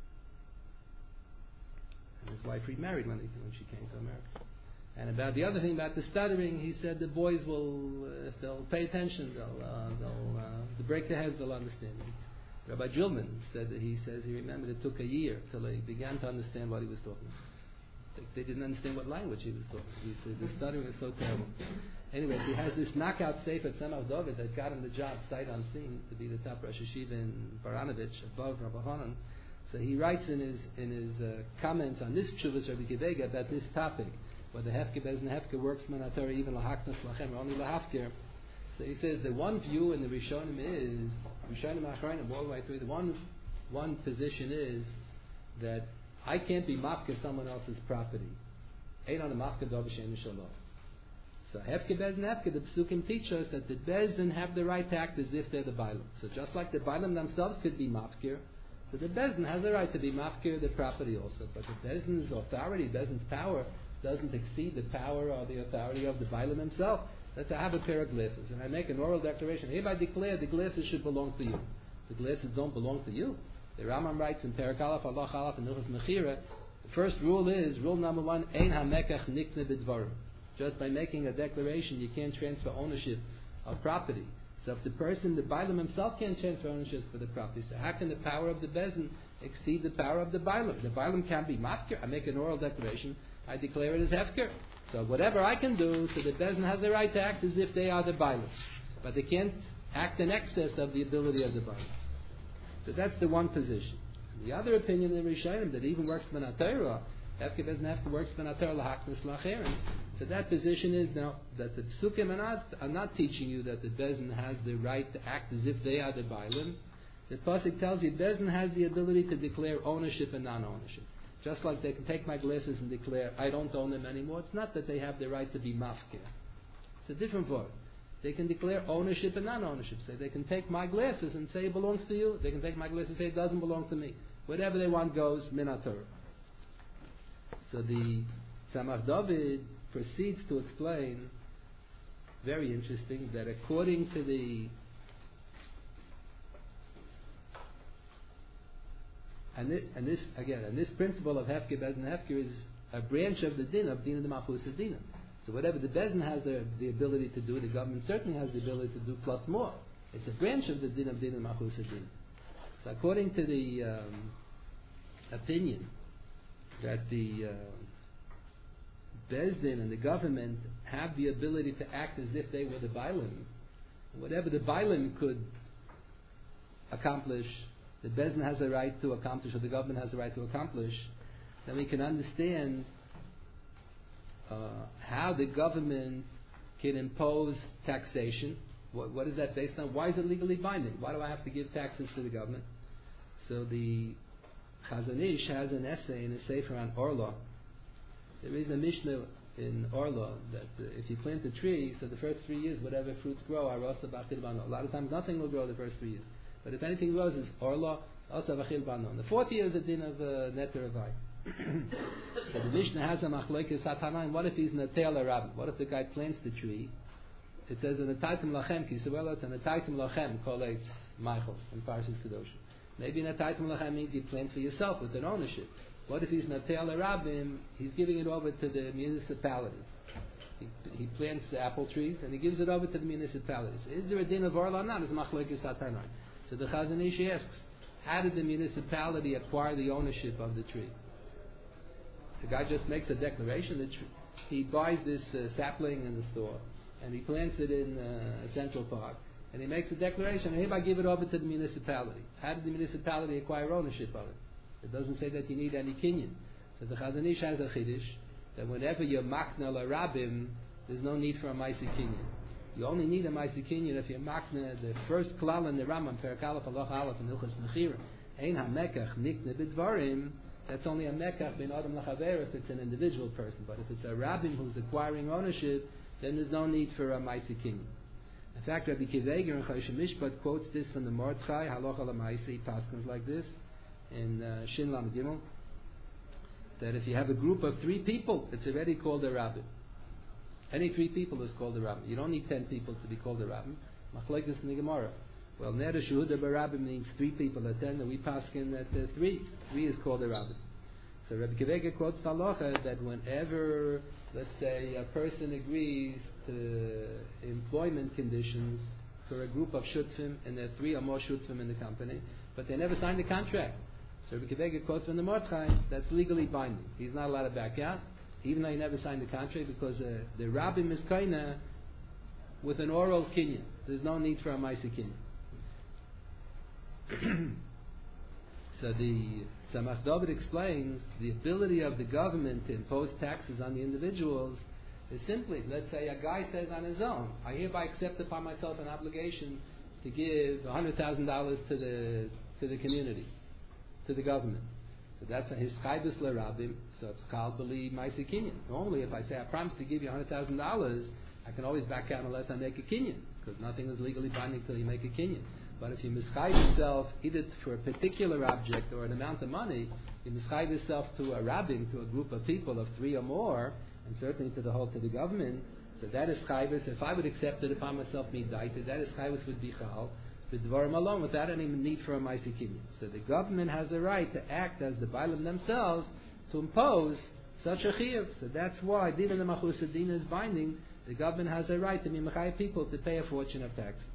And his wife remarried when she came to America. And about the other thing about the stuttering, he said the boys will, if they'll pay attention, they'll break their heads, they'll understand. Rabbi Gilman said that he remembered it took a year till they began to understand what he was talking about. They didn't understand what language he was talking. He said the stuttering is so terrible. Anyway, he has this knockout sefer at Tzemach David that got him the job sight unseen to be the top Rosh Yeshiva in Baranovich above Rabbi Hanan. So he writes in his comments on this Tshuvas Rabbi Akiva Eiger about this topic, whether hefker bezin hefker works man Torah even lahaknas lachem or only lahafker. So he says the one view in the Rishonim is Rishonim Achronim all the way through. The one position is that I can't be mafker someone else's property. Ain't on a mafker dovashen shalom. So hefker bezin hefker, the Pesukim teach us that the bezin have the right to act as if they're the bailam. So just like the bailam themselves could be mafker, so the bezin has the right to be mafker the property also. But the bezin's authority, bezin's power, doesn't exceed the power or the authority of the bailam himself. Let's say I have a pair of glasses and I make an oral declaration. Hereby declare the glasses should belong to you. The glasses don't belong to you. The Rambam writes in Perek Aleph, Allah Chalaf, and Hilchos Mechira, the first rule is, rule number one, Ein HaMekach Nikne B'Dvarim. Just by making a declaration, you can't transfer ownership of property. So if the person, the bailam himself can't transfer ownership for the property, so how can the power of the bezin exceed the power of the bailam? The bailam can't be mafker. I make an oral declaration, I declare it as hefker. So whatever I can do, so the bezin has the right to act as if they are the bailam. But they can't act in excess of the ability of the bailam. So that's the one position. The other opinion in Rishonim that even works ben Torah, hefker bezin hefker works ben Torah lahaknas lacherim. So that position is now that the Pesukim are not teaching you that the bezin has the right to act as if they are the bailam. The pasuk tells you bezin has the ability to declare ownership and non-ownership. Just like they can take my glasses and declare, I don't own them anymore. It's not that they have the right to be mafkir. It's a different word. They can declare ownership and non-ownership. Say they can take my glasses and say it belongs to you. They can take my glasses and say it doesn't belong to me. Whatever they want goes, min haTorah. So the Tzemach David proceeds to explain, very interesting, that according to the And this principle of hefker bezin hefker is a branch of the din of Dina de Malchus Dina. So whatever the bezin has the ability to do, the government certainly has the ability to do plus more. It's a branch of the din of Dina de Malchus Dina. So according to the opinion that the bezin and the government have the ability to act as if they were the bailam, whatever the bailam could accomplish, the bezin has a right to accomplish, or the government has a right to accomplish, then we can understand how the government can impose taxation. What is that based on? Why is it legally binding? Why do I have to give taxes to the government? So the Chazon Ish has an essay in a sefer on Orla There is a Mishnah in Orla that if you plant a tree, so the first 3 years, whatever fruits grow, are also b'achil bano. A lot of times nothing will grow the first 3 years. But if anything grows, it's Orla, also b'achil bano. And the 4th year is a din of neter avai. So the Mishnah has a machlokes hatanaim. What if he's natel arab? What if the guy plants the tree? It says in the Taitim Lachem Kisabelot and the Taitim Lachem Koleitz Michael in Parshas Kedoshim. Maybe in the Taitim Lachem means you plant for yourself with an ownership. What if he's natel arabim? He's giving it over to the municipality. He plants the apple trees and he gives it over to the municipalities. Is there a din of orla or not? It's machlokes hatanaim. So the Chazon Ish asks, how did the municipality acquire the ownership of the tree? The guy just makes a declaration that he buys this sapling in the store and he plants it in Central Park and he makes a declaration, and hereby give it over to the municipality. How did the municipality acquire ownership of it? It doesn't say that you need any kinyan. So the Chazon Ish has a chiddush that whenever you're makna l'rabim, there's no need for a ma'aseh kinyan. You only need a ma'aseh kinyan if you're makna. The first klal in the Rambam, Perek Aleph, Halach Aleph, and Hilchos Mechira, ein hamekach nikne b'dvarim. That's only a mekach ben adam lachaver if it's an individual person. But if it's a rabbin who's acquiring ownership, then there's no need for a ma'aseh kinyan. In fact, Rabbi Kiveger in Choshen Mishpat quotes this from the Mordechai Halacha L'Maaseh. He paskins like this in Shin Lam Gimel, that if you have a group of 3 people, it's already called a rabbin. Any 3 people is called a rabbin. You don't need 10 people to be called a rabbin. Machlekes in the Gemara. Well, Neder Shehuda Barabbin means 3 people attend, and we paskin that 3 is called a rabbin. So Rabbi Kiveger quotes halacha that whenever, let's say, a person agrees to employment conditions for a group of shutfim, and there are 3 or more shutfim in the company, but they never signed the contract. So Rabbi Kiveger quotes from the Mordechai, that's legally binding. He's not allowed to back out, even though he never signed the contract, because the rabbin is kaina with an oral kinyan. There's no need for a ma'aseh kinyan. So the Tzemach David explains the ability of the government to impose taxes on the individuals is simply, let's say a guy says on his own, I hereby accept upon myself an obligation to give $100,000 to the community, to the government. So that's his chaybus l'rabim. So it's called b'li ma'aseh kinyan. Normally, if I say I promise to give you $100,000, I can always back out unless I make a kinyan, because nothing is legally binding until you make a kinyan. But if you mischayv yourself either for a particular object or an amount of money, you mischayv yourself to a rabbin, to a group of people of 3 or more, and certainly to the government. So that is chayvus. If I would accept it upon myself midaita, that is chayvus with bichal, with dvarim alone, without any need for a ma'aseh kinyan. So the government has a right to act as the bailam themselves to impose such a chiyuv. So that's why din in the machus din is binding. The government has a right to be mechayev people to pay a fortune of taxes.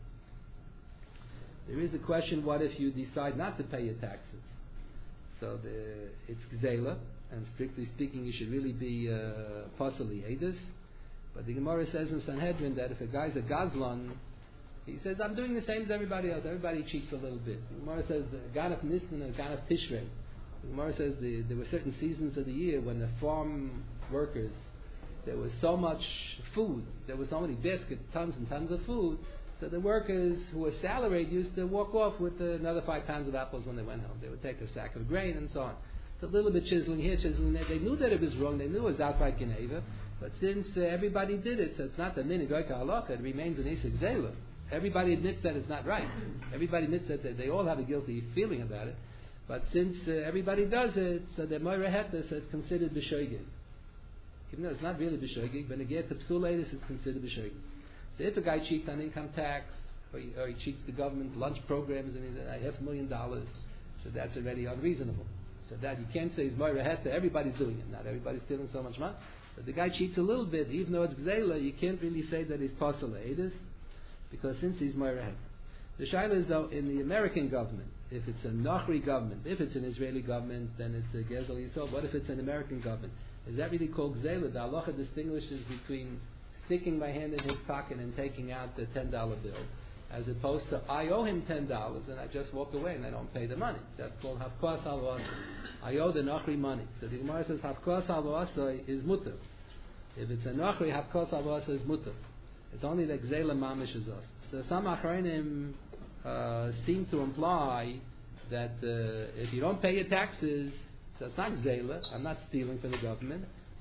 There is a question: what if you decide not to pay your taxes? So it's gzela, and strictly speaking, you should really be pasali edus. But the Gemara says in Sanhedrin that if a guy's a gazlan, he says, I'm doing the same as everybody else. Everybody cheats a little bit. The Gemara says, Ganaf Nisan and Ganaf Tishrei. The Gemara says there were certain seasons of the year when the farm workers, there was so much food, there were so many baskets, tons and tons of food, so the workers who were salaried used to walk off with another 5 pounds of apples when they went home. They would take a sack of grain and so on. It's a little bit chiseling here, chiseling there. They knew that it was wrong. They knew it was outside Geneva. But since everybody did it, so it's not the minig goyka halacha, it remains an isik zela. Everybody admits that it's not right. Everybody admits that they all have a guilty feeling about it. But since everybody does it, so the moira heter, so it's considered b'shoigig. Even though it's not really b'shoigig, but again, the psuleitis is considered b'shoigig. So if a guy cheats on income tax, or he cheats the government lunch programs, and he's $500,000, so that's already unreasonable. So that you can't say it's moira heter, everybody's doing it. Not everybody's stealing so much money. But the guy cheats a little bit, even though it's gzela, you can't really say that he's pasuleitis, because since he's moira heter. The shaila is though, in the American government, if it's a Nachri government, if it's an Israeli government, then it's a Gezel Yisrael. What if it's an American government? Is that really called Gzela? The halacha distinguishes between sticking my hand in his pocket and taking out the $10 bill, as opposed to I owe him $10 and I just walk away and I don't pay the money. That's called Hafkos Halvasai. I owe the Nachri money. So the Gemara says Hafkos Halvasai is mutter. If it's a Nachri, Hafkos Halvasai is mutter. It's only the Gzela Mamish is us. So some Achronim seem to imply that if you don't pay your taxes, so it's not Gzela, I'm not stealing from the government,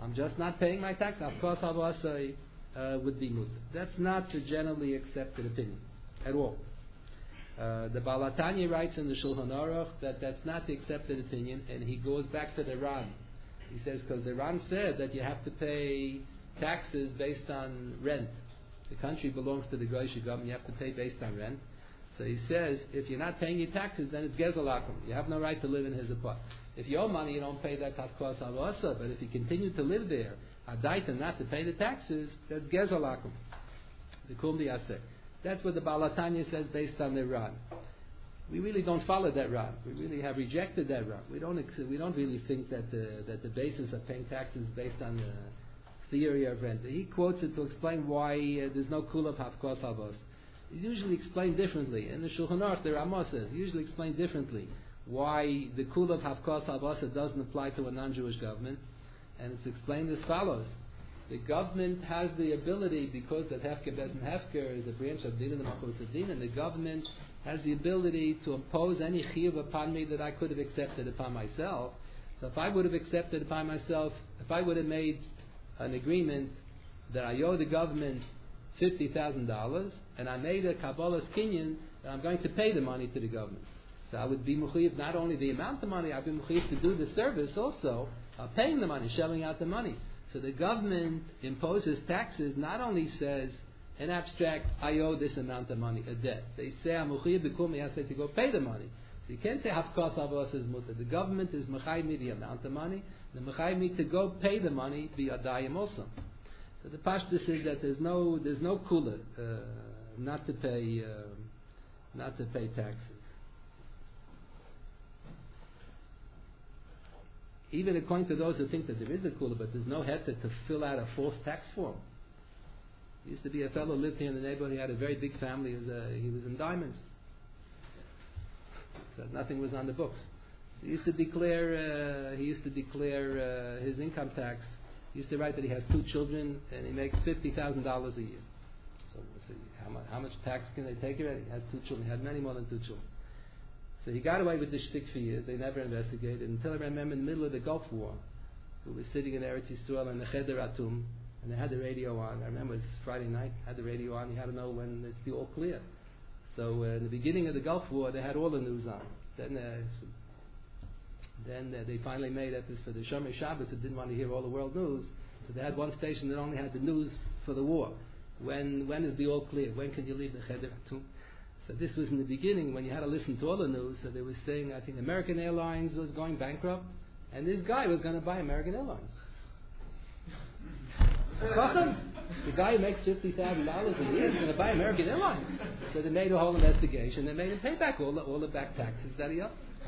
I'm just not paying my tax. Of course, Havasai would be mutter. That's not the generally accepted opinion at all. The Baal HaTanya writes in the Shulchan Aruch that that's not the accepted opinion, and he goes back to the Ran. He says, because the Ran said that you have to pay taxes based on rent. The country belongs to the Goyish government, you have to pay based on rent. So he says, if you're not paying your taxes, then it's gezalakum. You have no right to live in his apartment. If you owe money, you don't pay that tafkos avasa, but if you continue to live there, adaita not to pay the taxes, that's gezalakum. The kum asek. That's what the Baal HaTanya says based on the Ran. We really don't follow that Ran. We really have rejected that Ran. We don't really think that the basis of paying taxes is based on the theory of rent. He quotes it to explain why there's no kulav hafkos avos. It's usually explained differently. In the Shulchan Aruch, the Ramah says, usually explained differently why the kulav hafkos avos doesn't apply to a non-Jewish government. And it's explained as follows. The government has the ability, because that Hefker Bezin Hefker is a branch of Din and Malchus Din, and the government has the ability to impose any chiyuv upon me that I could have accepted upon myself. So if I would have accepted upon myself, if I would have made an agreement that I owe the government $50,000, and I made a Kabbalah's Kinyan that I'm going to pay the money to the government. So I would be mechuyev not only the amount of money, I'd be mechuyev to do the service also of paying the money, shelling out the money. So the government imposes taxes, not only says, in abstract, I owe this amount of money, a debt. They say, I'm mechuyev b'kum, I say to go pay the money. So you can't say, hafkos avos is mutter. The government is mechayev me the amount of money, the mechayev me to go pay the money, be adayim also. So the pashtus is that there's no kula not to pay taxes. Even according to those who think that there is a kula, but there's no heter to fill out a false tax form. There used to be a fellow who lived here in the neighborhood. He had a very big family. He was in diamonds. So nothing was on the books. He used to declare his income tax. He used to write that he has 2 children and he makes $50,000 a year. So how much tax can they take already? He has 2 children. He had many more than 2 children. So he got away with the shtick for years. They never investigated until I remember in the middle of the Gulf War, we were sitting in Eretz Yisrael in the Cheder Atum, and they had the radio on. I remember it was Friday night. Had the radio on. He had to know when it's the all clear. So in the beginning of the Gulf War, they had all the news on. Then they finally made it for the Shomer Shabbos who didn't want to hear all the world news. So they had one station that only had the news for the war. When is the all clear? When can you leave the Cheder Atum? So this was in the beginning when you had to listen to all the news. So they were saying, I think American Airlines was going bankrupt, and this guy was going to buy American Airlines. The guy who makes $50,000 a year is going to buy American Airlines. So they made a whole investigation. They made him pay back all the back taxes that he owed.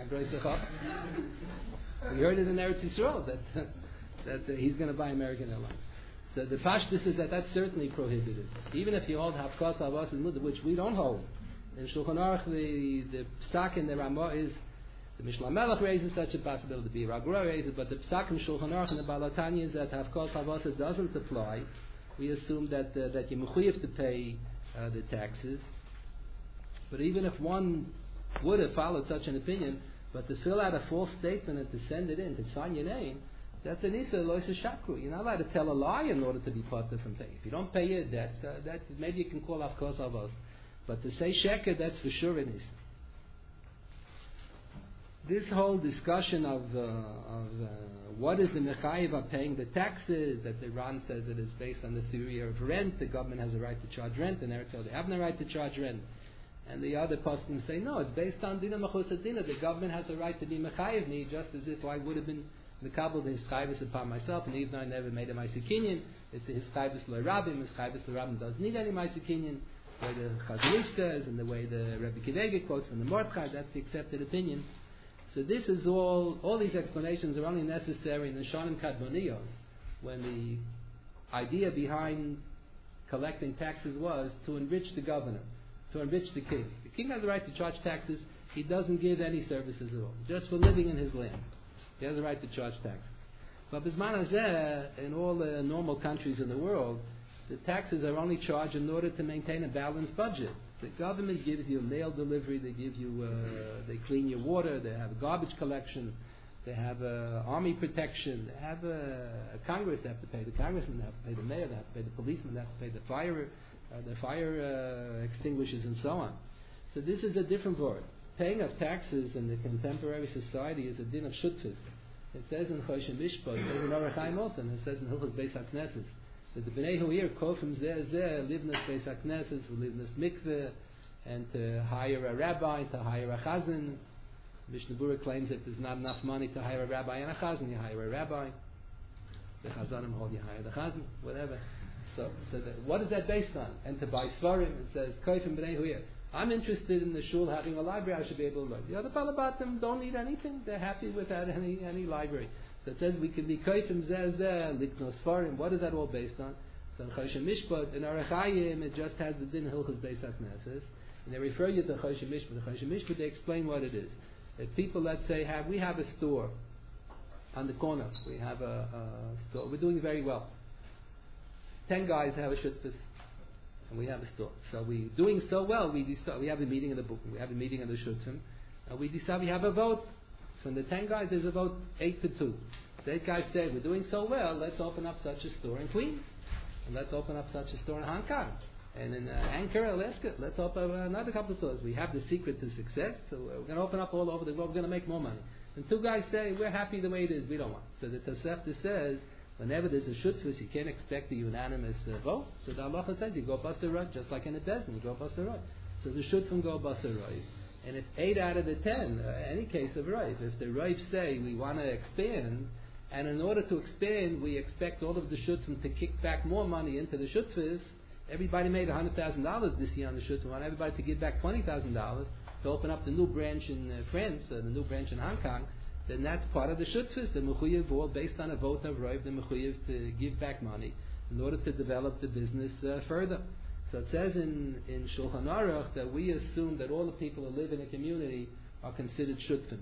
We heard it in Eretz Yisrael that he's going to buy American Airlines. So the pashtus is that that's certainly prohibited. Even if you hold hafkos avos and mutter, which we don't hold. In Shulchan Aruch, the psak in the Ramah is, the Mishnah Melech raises such a possibility, the Bir Agra raises, but the psak in Shulchan Aruch and the Baal HaTanya is that hafkos avos doesn't apply. We assume that you're mechuyev to pay the taxes. But even if one would have followed such an opinion, but to fill out a false statement and to send it in, to sign your name, that's an isa loisa shakru. You're not allowed to tell a lie in order to be parted from paying. If you don't pay your debt, that maybe you can call hafkos avos. But to say sheker, that's for sure an isa. This whole discussion of what is the mechayiv of paying the taxes, that the Ran says it is based on the theory of rent, the government has a right to charge rent, and Eretz Yisrael they have no right to charge rent. And the other poskim say, no, it's based on Dina Machus Dina. The government has a right to be mechayiv me, just as if I would have been mekabel his chayvus upon myself, and even though I never made a ma'aseh kinyan, it's his chayvus l'rabim. His chayvus l'rabim doesn't need any ma'aseh kinyan. The way the Chazon is and the way the Rebbe Kivege quotes from the Mordechai, that's the accepted opinion. So this is all these explanations are only necessary in the Shonim Kadmoniyos, when the idea behind collecting taxes was to enrich the governor, to enrich the king. The king has the right to charge taxes. He doesn't give any services at all, just for living in his land. He has the right to charge taxes. But Bisman Hazeh, in all the normal countries in the world, the taxes are only charged in order to maintain a balanced budget. The government gives you mail delivery, they clean your water, they have a garbage collection, They have army protection. They have a Congress. They have to pay the congressman. They have to pay the mayor. They have to pay the policeman. They have to pay the fire extinguishers, and so on. So this is a different word. Paying of taxes in the contemporary society is a din of shutfus. It says in Choshen Mishpat, it says in Orach Chaim also, and it says in Hilchos Beis HaKnesses, that the Bnei Huir kofim zeh livnas Beis HaKnesses, livnas mikveh, and to hire a rabbi, to hire a chazan. Mishnah Berurah claims that there's not enough money to hire a rabbi and a chazan. You hire a rabbi, the chazanim hold you hire the chazan, whatever. So what is that based on? And to buy svarim, it says kofim Bnei Huir. I'm interested in the shul having a library. I should be able to learn. The other Balabatim don't need anything. They're happy without any library. So it says we can be kaifim zeh liknos farim. What is that all based on? So in Choshen Mishpat, in Orach Chaim, it just has the din Hilchos Beis HaKnesses, and they refer you to Choshen Mishpat. The Choshen Mishpat, they explain what it is. If people, let's say, we have a store on the corner. We have a store. We're doing very well. 10 guys have a shutfus. And we have a store. So we're doing so well, we have a meeting in the book, we have a meeting in the Shutzim, and we decide we have a vote. So in the 10 guys, there's a vote 8-2. The 8 guys say, we're doing so well, let's open up such a store in Queens. And let's open up such a store in Hong Kong. And in Anchorage, Alaska, let's open another couple of stores. We have the secret to success, so we're going to open up all over the world, we're going to make more money. And 2 guys say, we're happy the way it is, we don't want. So the Tosefta says, whenever there's a shutfus, you can't expect a unanimous vote. So the halacha says you go basarot, just like in a desert, you go basarot. So the shutfim go basarot. And if 8 out of the 10, any case of Rav, if the Rav say we want to expand, and in order to expand, we expect all of the shutfim to kick back more money into the shutfus. Everybody made $100,000 this year on the shutfim. We want everybody to give back $20,000 to open up the new branch in France, the new branch in Hong Kong. Then that's part of the shutfus, the mechuyev, all based on a vote of Rav, the mechuyev to give back money in order to develop the business further. So it says in Shulchan Aruch that we assume that all the people who live in a community are considered shutfim.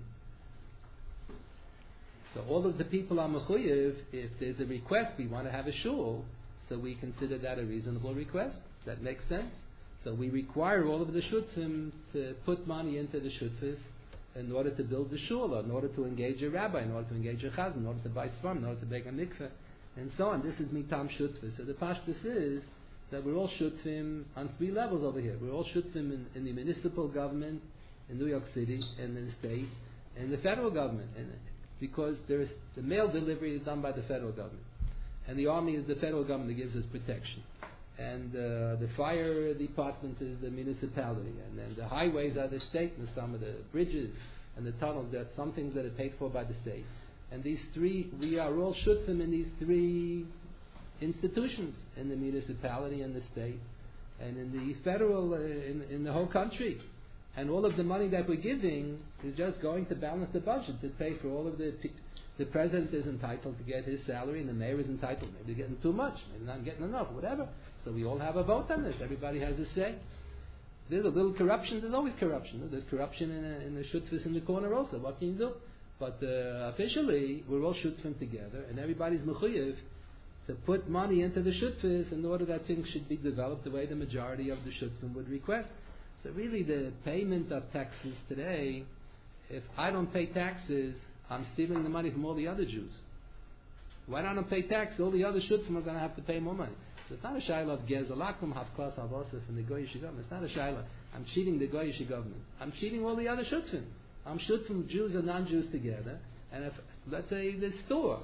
So all of the people are mechuyev. If there's a request, we want to have a shul, so we consider that a reasonable request. That makes sense. So we require all of the shutfim to put money into the shutfus in order to build the shul, or in order to engage a rabbi, in order to engage a chazan, in order to buy svarim, in order to bake a mikveh, and so on. This is mitam shutfim. So the pashtus is that we're all shutfim on 3 levels over here. We're all shutfim in the municipal government in New York City, and in the state, and the federal government. And because the mail delivery is done by the federal government, and the army is the federal government that gives us protection. And the fire department is the municipality, and then the highways are the state, and some of the bridges and the tunnels, there are some things that are paid for by the state. And these 3, we are all shutfim in these 3 institutions, in the municipality and the state, and in the federal, in the whole country. And all of the money that we're giving is just going to balance the budget, to pay for all of the president is entitled to get his salary, and the mayor is entitled, maybe getting too much, maybe not getting enough, whatever. So we all have a vote on this. Everybody has a say. There's a little corruption. There's always corruption. There's corruption in the shutfus in the corner also. What can you do? But officially, we're all shutfim together, and everybody's mechuyev to put money into the shutfus in order that things should be developed the way the majority of the shutfim would request. So really, the payment of taxes today, if I don't pay taxes, I'm stealing the money from all the other Jews. Why don't I pay tax? All the other shutfim are going to have to pay more money. So it's not a shayla of gezalakum havklas havosef from the goyish government. It's not a shayla. I'm cheating the goyish government. I'm cheating all the other shutfim. I'm shutfim Jews and non-Jews together. And if, let's say, the store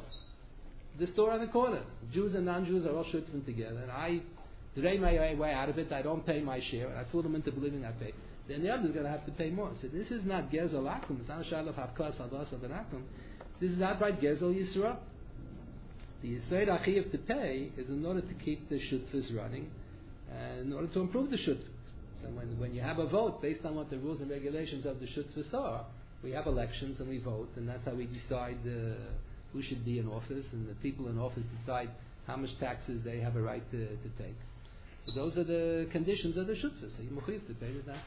on the corner, Jews and non-Jews are all shutfim together, and I drain my way out of it. I don't pay my share, and I fool them into believing I pay. Then the other's going to have to pay more. So this is not gezalakum. It's not a shayla of havklas havosef and akum. This is outright gezel yisra. The Yisrael Achiyev to pay is in order to keep the shutfus running, and in order to improve the shutfus. So when you have a vote based on what the rules and regulations of the shutfus are, we have elections and we vote, and that's how we decide who should be in office, and the people in office decide how much taxes they have a right to take. So those are the conditions of the shutfus. So you mechuyev to pay that.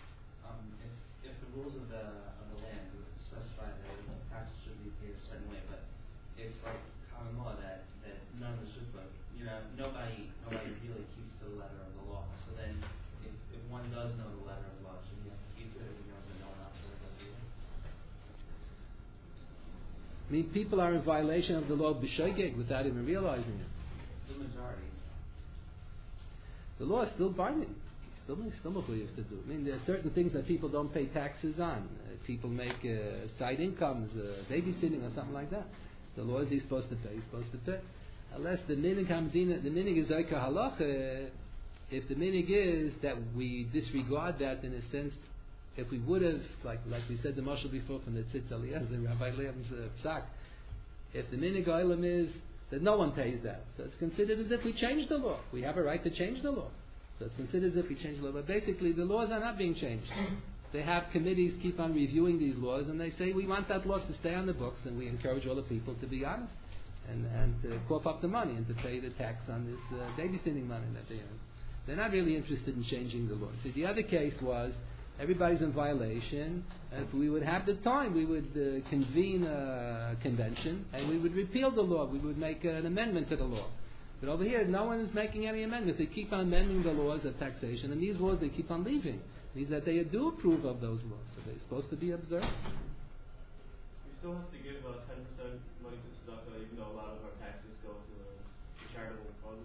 If the rules of the land would specify that taxes should be paid a certain way, but it's like common law that none of the shutfim, nobody really keeps to the letter of the law. So then, if one does know the letter of the law, should he have to keep to it? If he knows that no one else will do it? I mean, people are in violation of the law b'shoigeg without even realizing it. The majority. The law is still binding. Still mechuyev to do. I mean, there are certain things that people don't pay taxes on. People make side incomes, babysitting or something like that. The law is he's supposed to pay. He's supposed to pay. Unless the minig hamdina, the minig is oika halacha. If the minig is that we disregard that in a sense, if we would have, like we said the mashal before from the Tzitz Eliezer, Rabbi Leham's psak, if the minig olam is that no one pays that, so it's considered as if we changed the law. We have a right to change the law. So it's considered as if we changed the law. But basically the laws are not being changed. They have committees keep on reviewing these laws, and they say we want that law to stay on the books, and we encourage all the people to be honest and to cough up the money and to pay the tax on this babysitting money that they earn. They're not really interested in changing the law. See, the other case was everybody's in violation. If we would have the time, we would convene a convention and we would repeal the law. We would make an amendment to the law. But over here, no one is making any amendments. They keep on amending the laws of taxation, and these laws they keep on leaving. It means that they do approve of those laws, so they're supposed to be observed. We still have to give 10% money to tzedakah, even though a lot of our taxes go to charitable causes.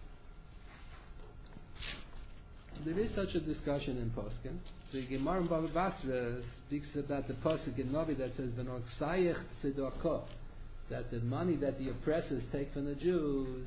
There is such a discussion in Poskin. The Gemara in Bava Basra speaks about the pasuk in Novi that says "V'noksayich tzedakah," that the money that the oppressors take from the Jews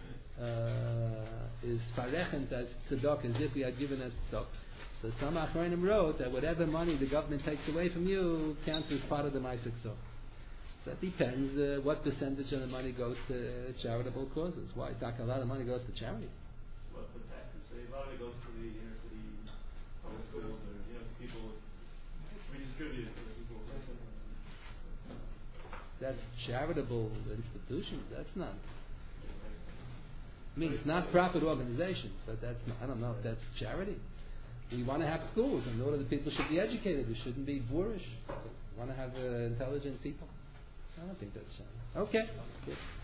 is farechent as tzedakah, as if we had given us tzedakah. So some Achronim wrote that whatever money the government takes away from you counts as part of the Ma'aseh Ksov. That depends what percentage of the money goes to charitable causes. Why? A lot of money goes to charity. Well, the taxes, a lot of it goes to the inner city public schools, or people redistribute it to the people. That's charitable institutions. That's not. I mean, it's not profit organizations, but that's not, I don't know if that's charity. We want to have schools, and all of the people should be educated. We shouldn't be boorish. We want to have intelligent people. I don't think that's charity. Okay. Good.